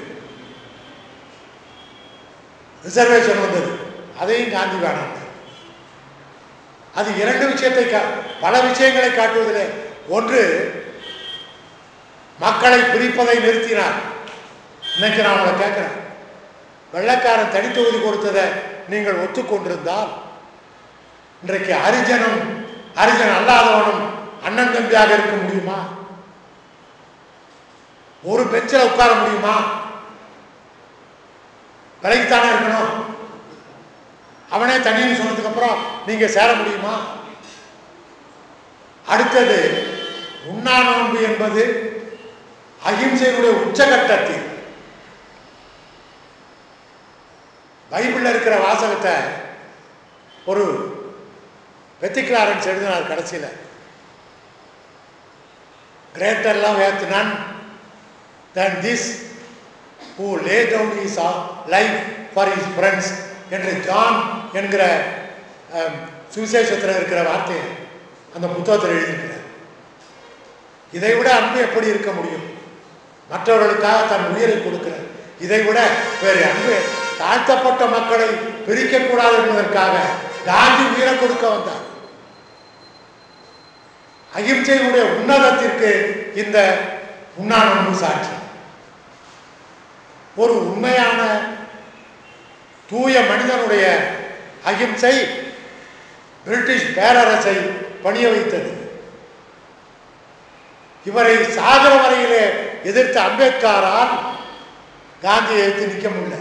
ரிசர்வேஷன் வந்தது. அதையும் காந்தி வேணாம். அது 2 விஷயத்தை பல விஷயங்களை காட்டுவதில்லை. ஒன்று, மக்களை பிரிப்பதை நிறுத்தினார். இன்னைக்கு நான் உங்களை கேட்குறேன், வெள்ளைக்காரன் தனி தொகுதி கொடுத்ததை நீங்கள் ஒத்துக்கொண்டிருந்தால் இன்றைக்கு ஹரிஜன் அல்லாதவனும் அண்ணன் தம்பியாக இருக்க முடியுமா? ஒரு பெஞ்சில் உட்கார முடியுமா? விலைக்குத்தானே இருக்கணும். அவனே தனின்னு சொன்னதுக்கு அப்புறம் நீங்க சேர முடியுமா? அடுத்தது, உண்ணா நோன்பு என்பது அகிம்சையுடைய உச்சகட்டத்தில் பைபிள்ல இருக்கிற வாசகத்தை ஒரு பெத்திக்லாரன்ஸ் எழுதினார் கடைசியில். Greater love hath none than this who lay down his life for his friends என்று ஜான் என்கிற சுவிசேஷத்தில் இருக்கிற வார்த்தையை அந்த புத்தகத்தில் எழுதியிருக்கிறார். இதை விட அன்பு எப்படி இருக்க முடியும்? மற்றவர்களுக்காக தன் உயிரை கொடுக்கிறார். இதை விட வேறு அன்பு. தாழ்த்தப்பட்ட மக்களை பிரிக்கக்கூடாது என்பதற்காக காந்தி உயிரை கொடுக்க வந்தார். அகிம்சையுடைய உன்னதத்திற்கு இந்த உண்ணா நோன்பு சாட்சி. ஒரு உண்மையான தூய மனிதனுடைய அகிம்சை பிரிட்டிஷ் பேரரசை பணிய வைத்தது. இவரை சாகர வரையிலே எதிர்த்த அம்பேத்கரால் காந்தியை எதிர்த்து நிற்க முடியல.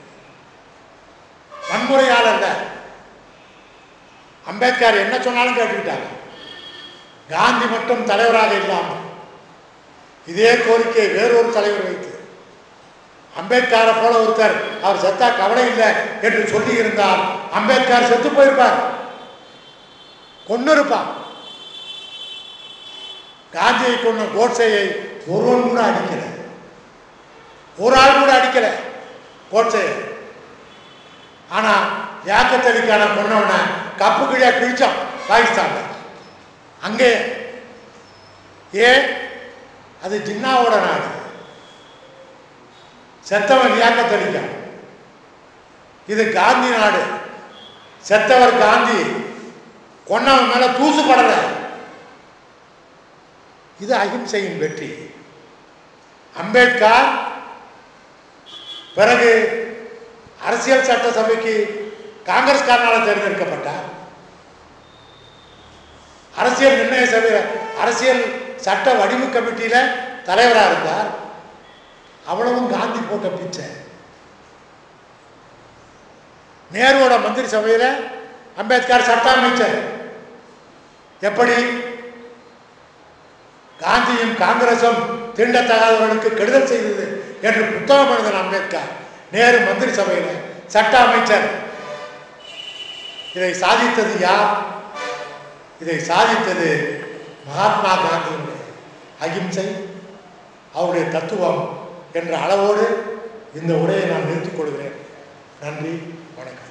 வன்முறையாளர் அம்பேத்கர் என்ன சொன்னாலும் கேட்டுக்கிட்டாங்க. காந்தி மட்டும் தலைவராக இல்லாமல் இதே கோரிக்கை வேறொரு தலைவர் வைத்து அம்பேத்கரை போல ஒருத்தர் அவர் செத்தா கவலை இல்லை என்று சொல்லி இருந்தால் அம்பேத்கர் செத்து போயிருப்பார், கொண்டு இருப்பார். காந்தியை கொண்ட கோட்சேயை ஒருவன் கூட அடிக்கல, ஒரு ஆள் கூட அடிக்கல கோட்சேயை. ஆனா யாக்கத்தலிக்கான கொண்டவன கப்பு கிழியா கிழிச்சான் பாகிஸ்தான். அங்கே ஏன்? அது ஜின்னாவோட நாடு. செத்தவன் யாக்கத்தலிக்கான். இது காந்தி நாடு. செத்தவர் காந்தி, கொன்னவன் மேல தூசு படல. இது அகிம்சையின் வெற்றி. அம்பேத்கர் பிறகு அரசியல் சட்டசபைக்கு காங்கிரஸ்காரனால தேர்ந்தெடுக்கப்பட்டார். அரசியல் நிர்ணய சபை அரசியல் சட்ட வடிவு கமிட்டியில தலைவராக இருந்தார். அவ்வளவும் காந்தி போட்ட பிச்சை. நேருவோட மந்திரி சபையில அம்பேத்கர் சட்ட அமைச்சர். எப்படி? காந்தியும் காங்கிரசும் தீண்டத்தகாதவர்களுக்கு கெடுதல் செய்தது என்று புத்தகம் எழுதின அம்பேத்கர் நேரு மந்திரி சபையில சட்ட அமைச்சர். இதை சாதித்தது யார்? இதை சாதித்தது மகாத்மா காந்தியினுடைய அகிம்சை, அவருடைய தத்துவம் என்ற அளவோடு இந்த உரையை நான் நிறுத்திக் கொள்கிறேன். நன்றி, வணக்கம்.